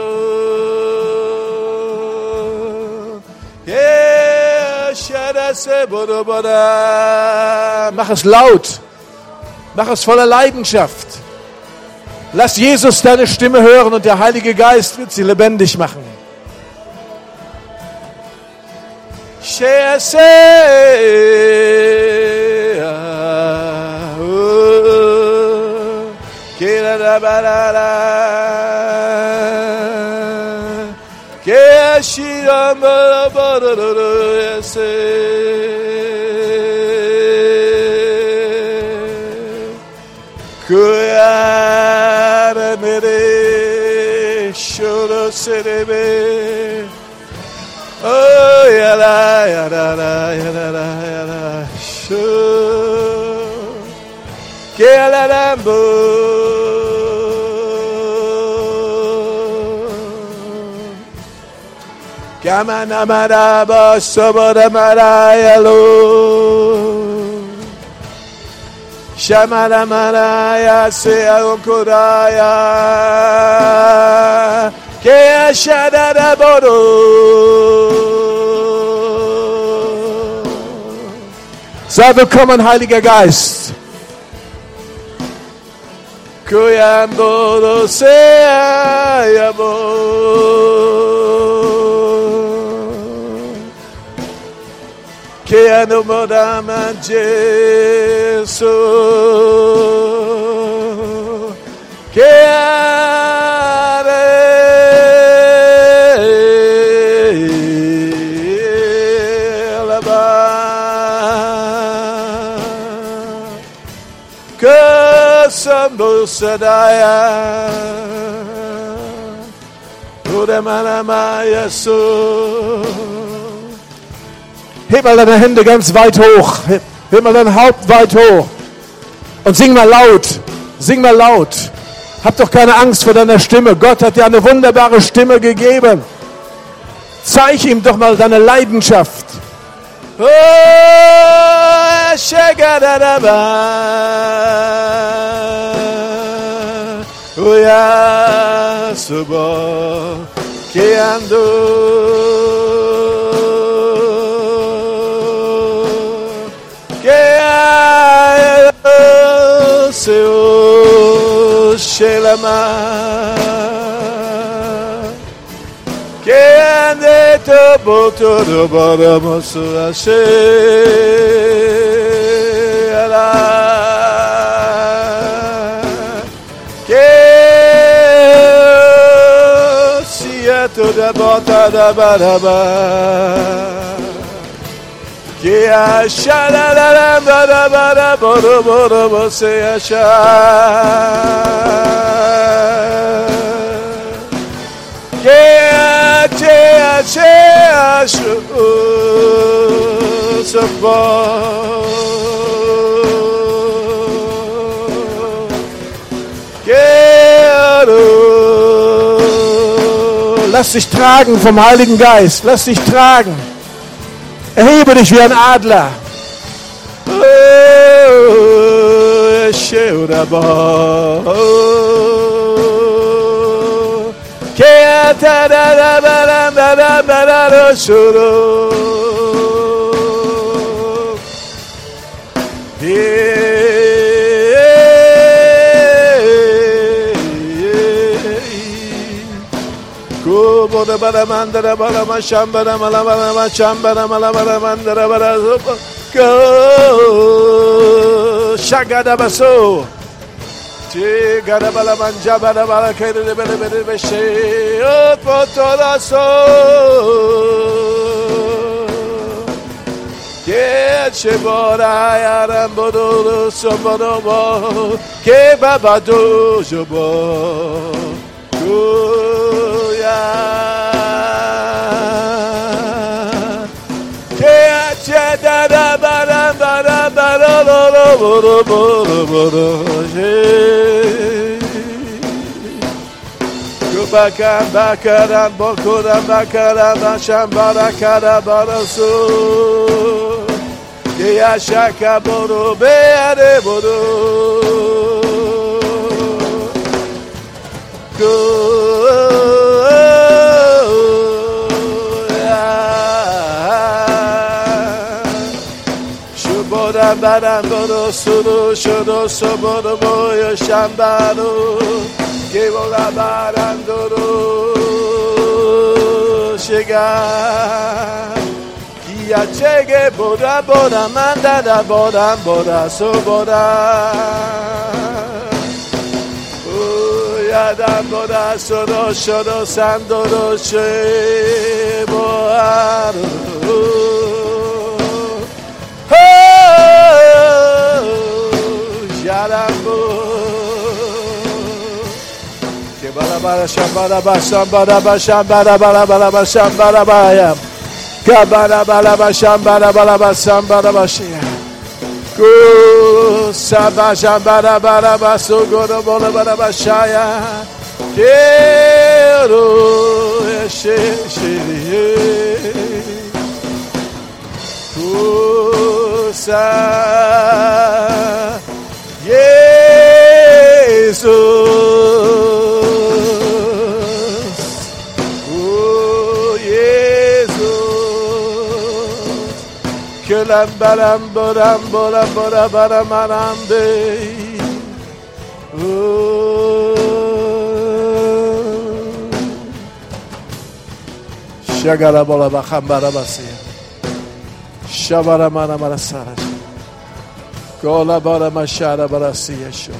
Yeshara se bodo boda. Mach es laut. Mach es voller Leidenschaft. Lass Jesus deine Stimme hören und der Heilige Geist wird sie lebendig machen. Kuyara mere shoro serebe. Oh yala yala yala yala sho. Kela lambo. Kamana maraba sobora marayalo. Shamara maraya se aokuraya ke shadara bodo. Sei willkommen, Heiliger Geist. Kuyambodo se ayabo. Que ano modama Jesus, que are lava, que sambo sadaya, udemanama Jesus. Heb mal deine Hände ganz weit hoch. Heb, heb mal dein Haupt weit hoch. Und sing mal laut. Sing mal laut. Hab doch keine Angst vor deiner Stimme. Gott hat dir eine wunderbare Stimme gegeben. Zeig ihm doch mal deine Leidenschaft. Oh, oh ja, subo, que ando. Seu Shelama que ande to boto do baramosu ashela que siato da bota da baraba. Que a shalala bara bara boro boro bose asha. Que a che a che ashu sabo. Que aro. Lass dich tragen vom Heiligen Geist. Lass dich tragen. Erhebe dich wie ein Adler. Boda bara mandara bara mashambara malabara mashambara malabara mandara bara go shagada baso ti gada bala manja bara bara kere de bele bele beshe o potola so ke chebora yaram bodo sobodo bo ke babado jobo Bakam bakaram bokuram bakaram basham barakara barasu. Geya shaka boru beare boru. Go. Shubora baram boru suru shudo soboro boyo shambaru. Gevola barandoro chega Kia chege bora bora manda da bora bora so bora Oh ya da bora soro soro sandoro che boaro Oh jarambo Bara shambara bashambara bashambara bara bara bashambara baya kabara bara bashambara bara bashambara bashia go sabashambara bara basugoro bara bara bashaya kero she she go sa Jesus Lam baram baram baram baram baram baram be. Shagara bola bakam barabasi. Shabara mana marasara. Kola bara mashara barasi yesho.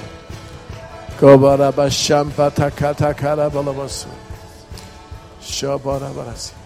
Kobara basham patakata kara bola basu. Shabara barasi.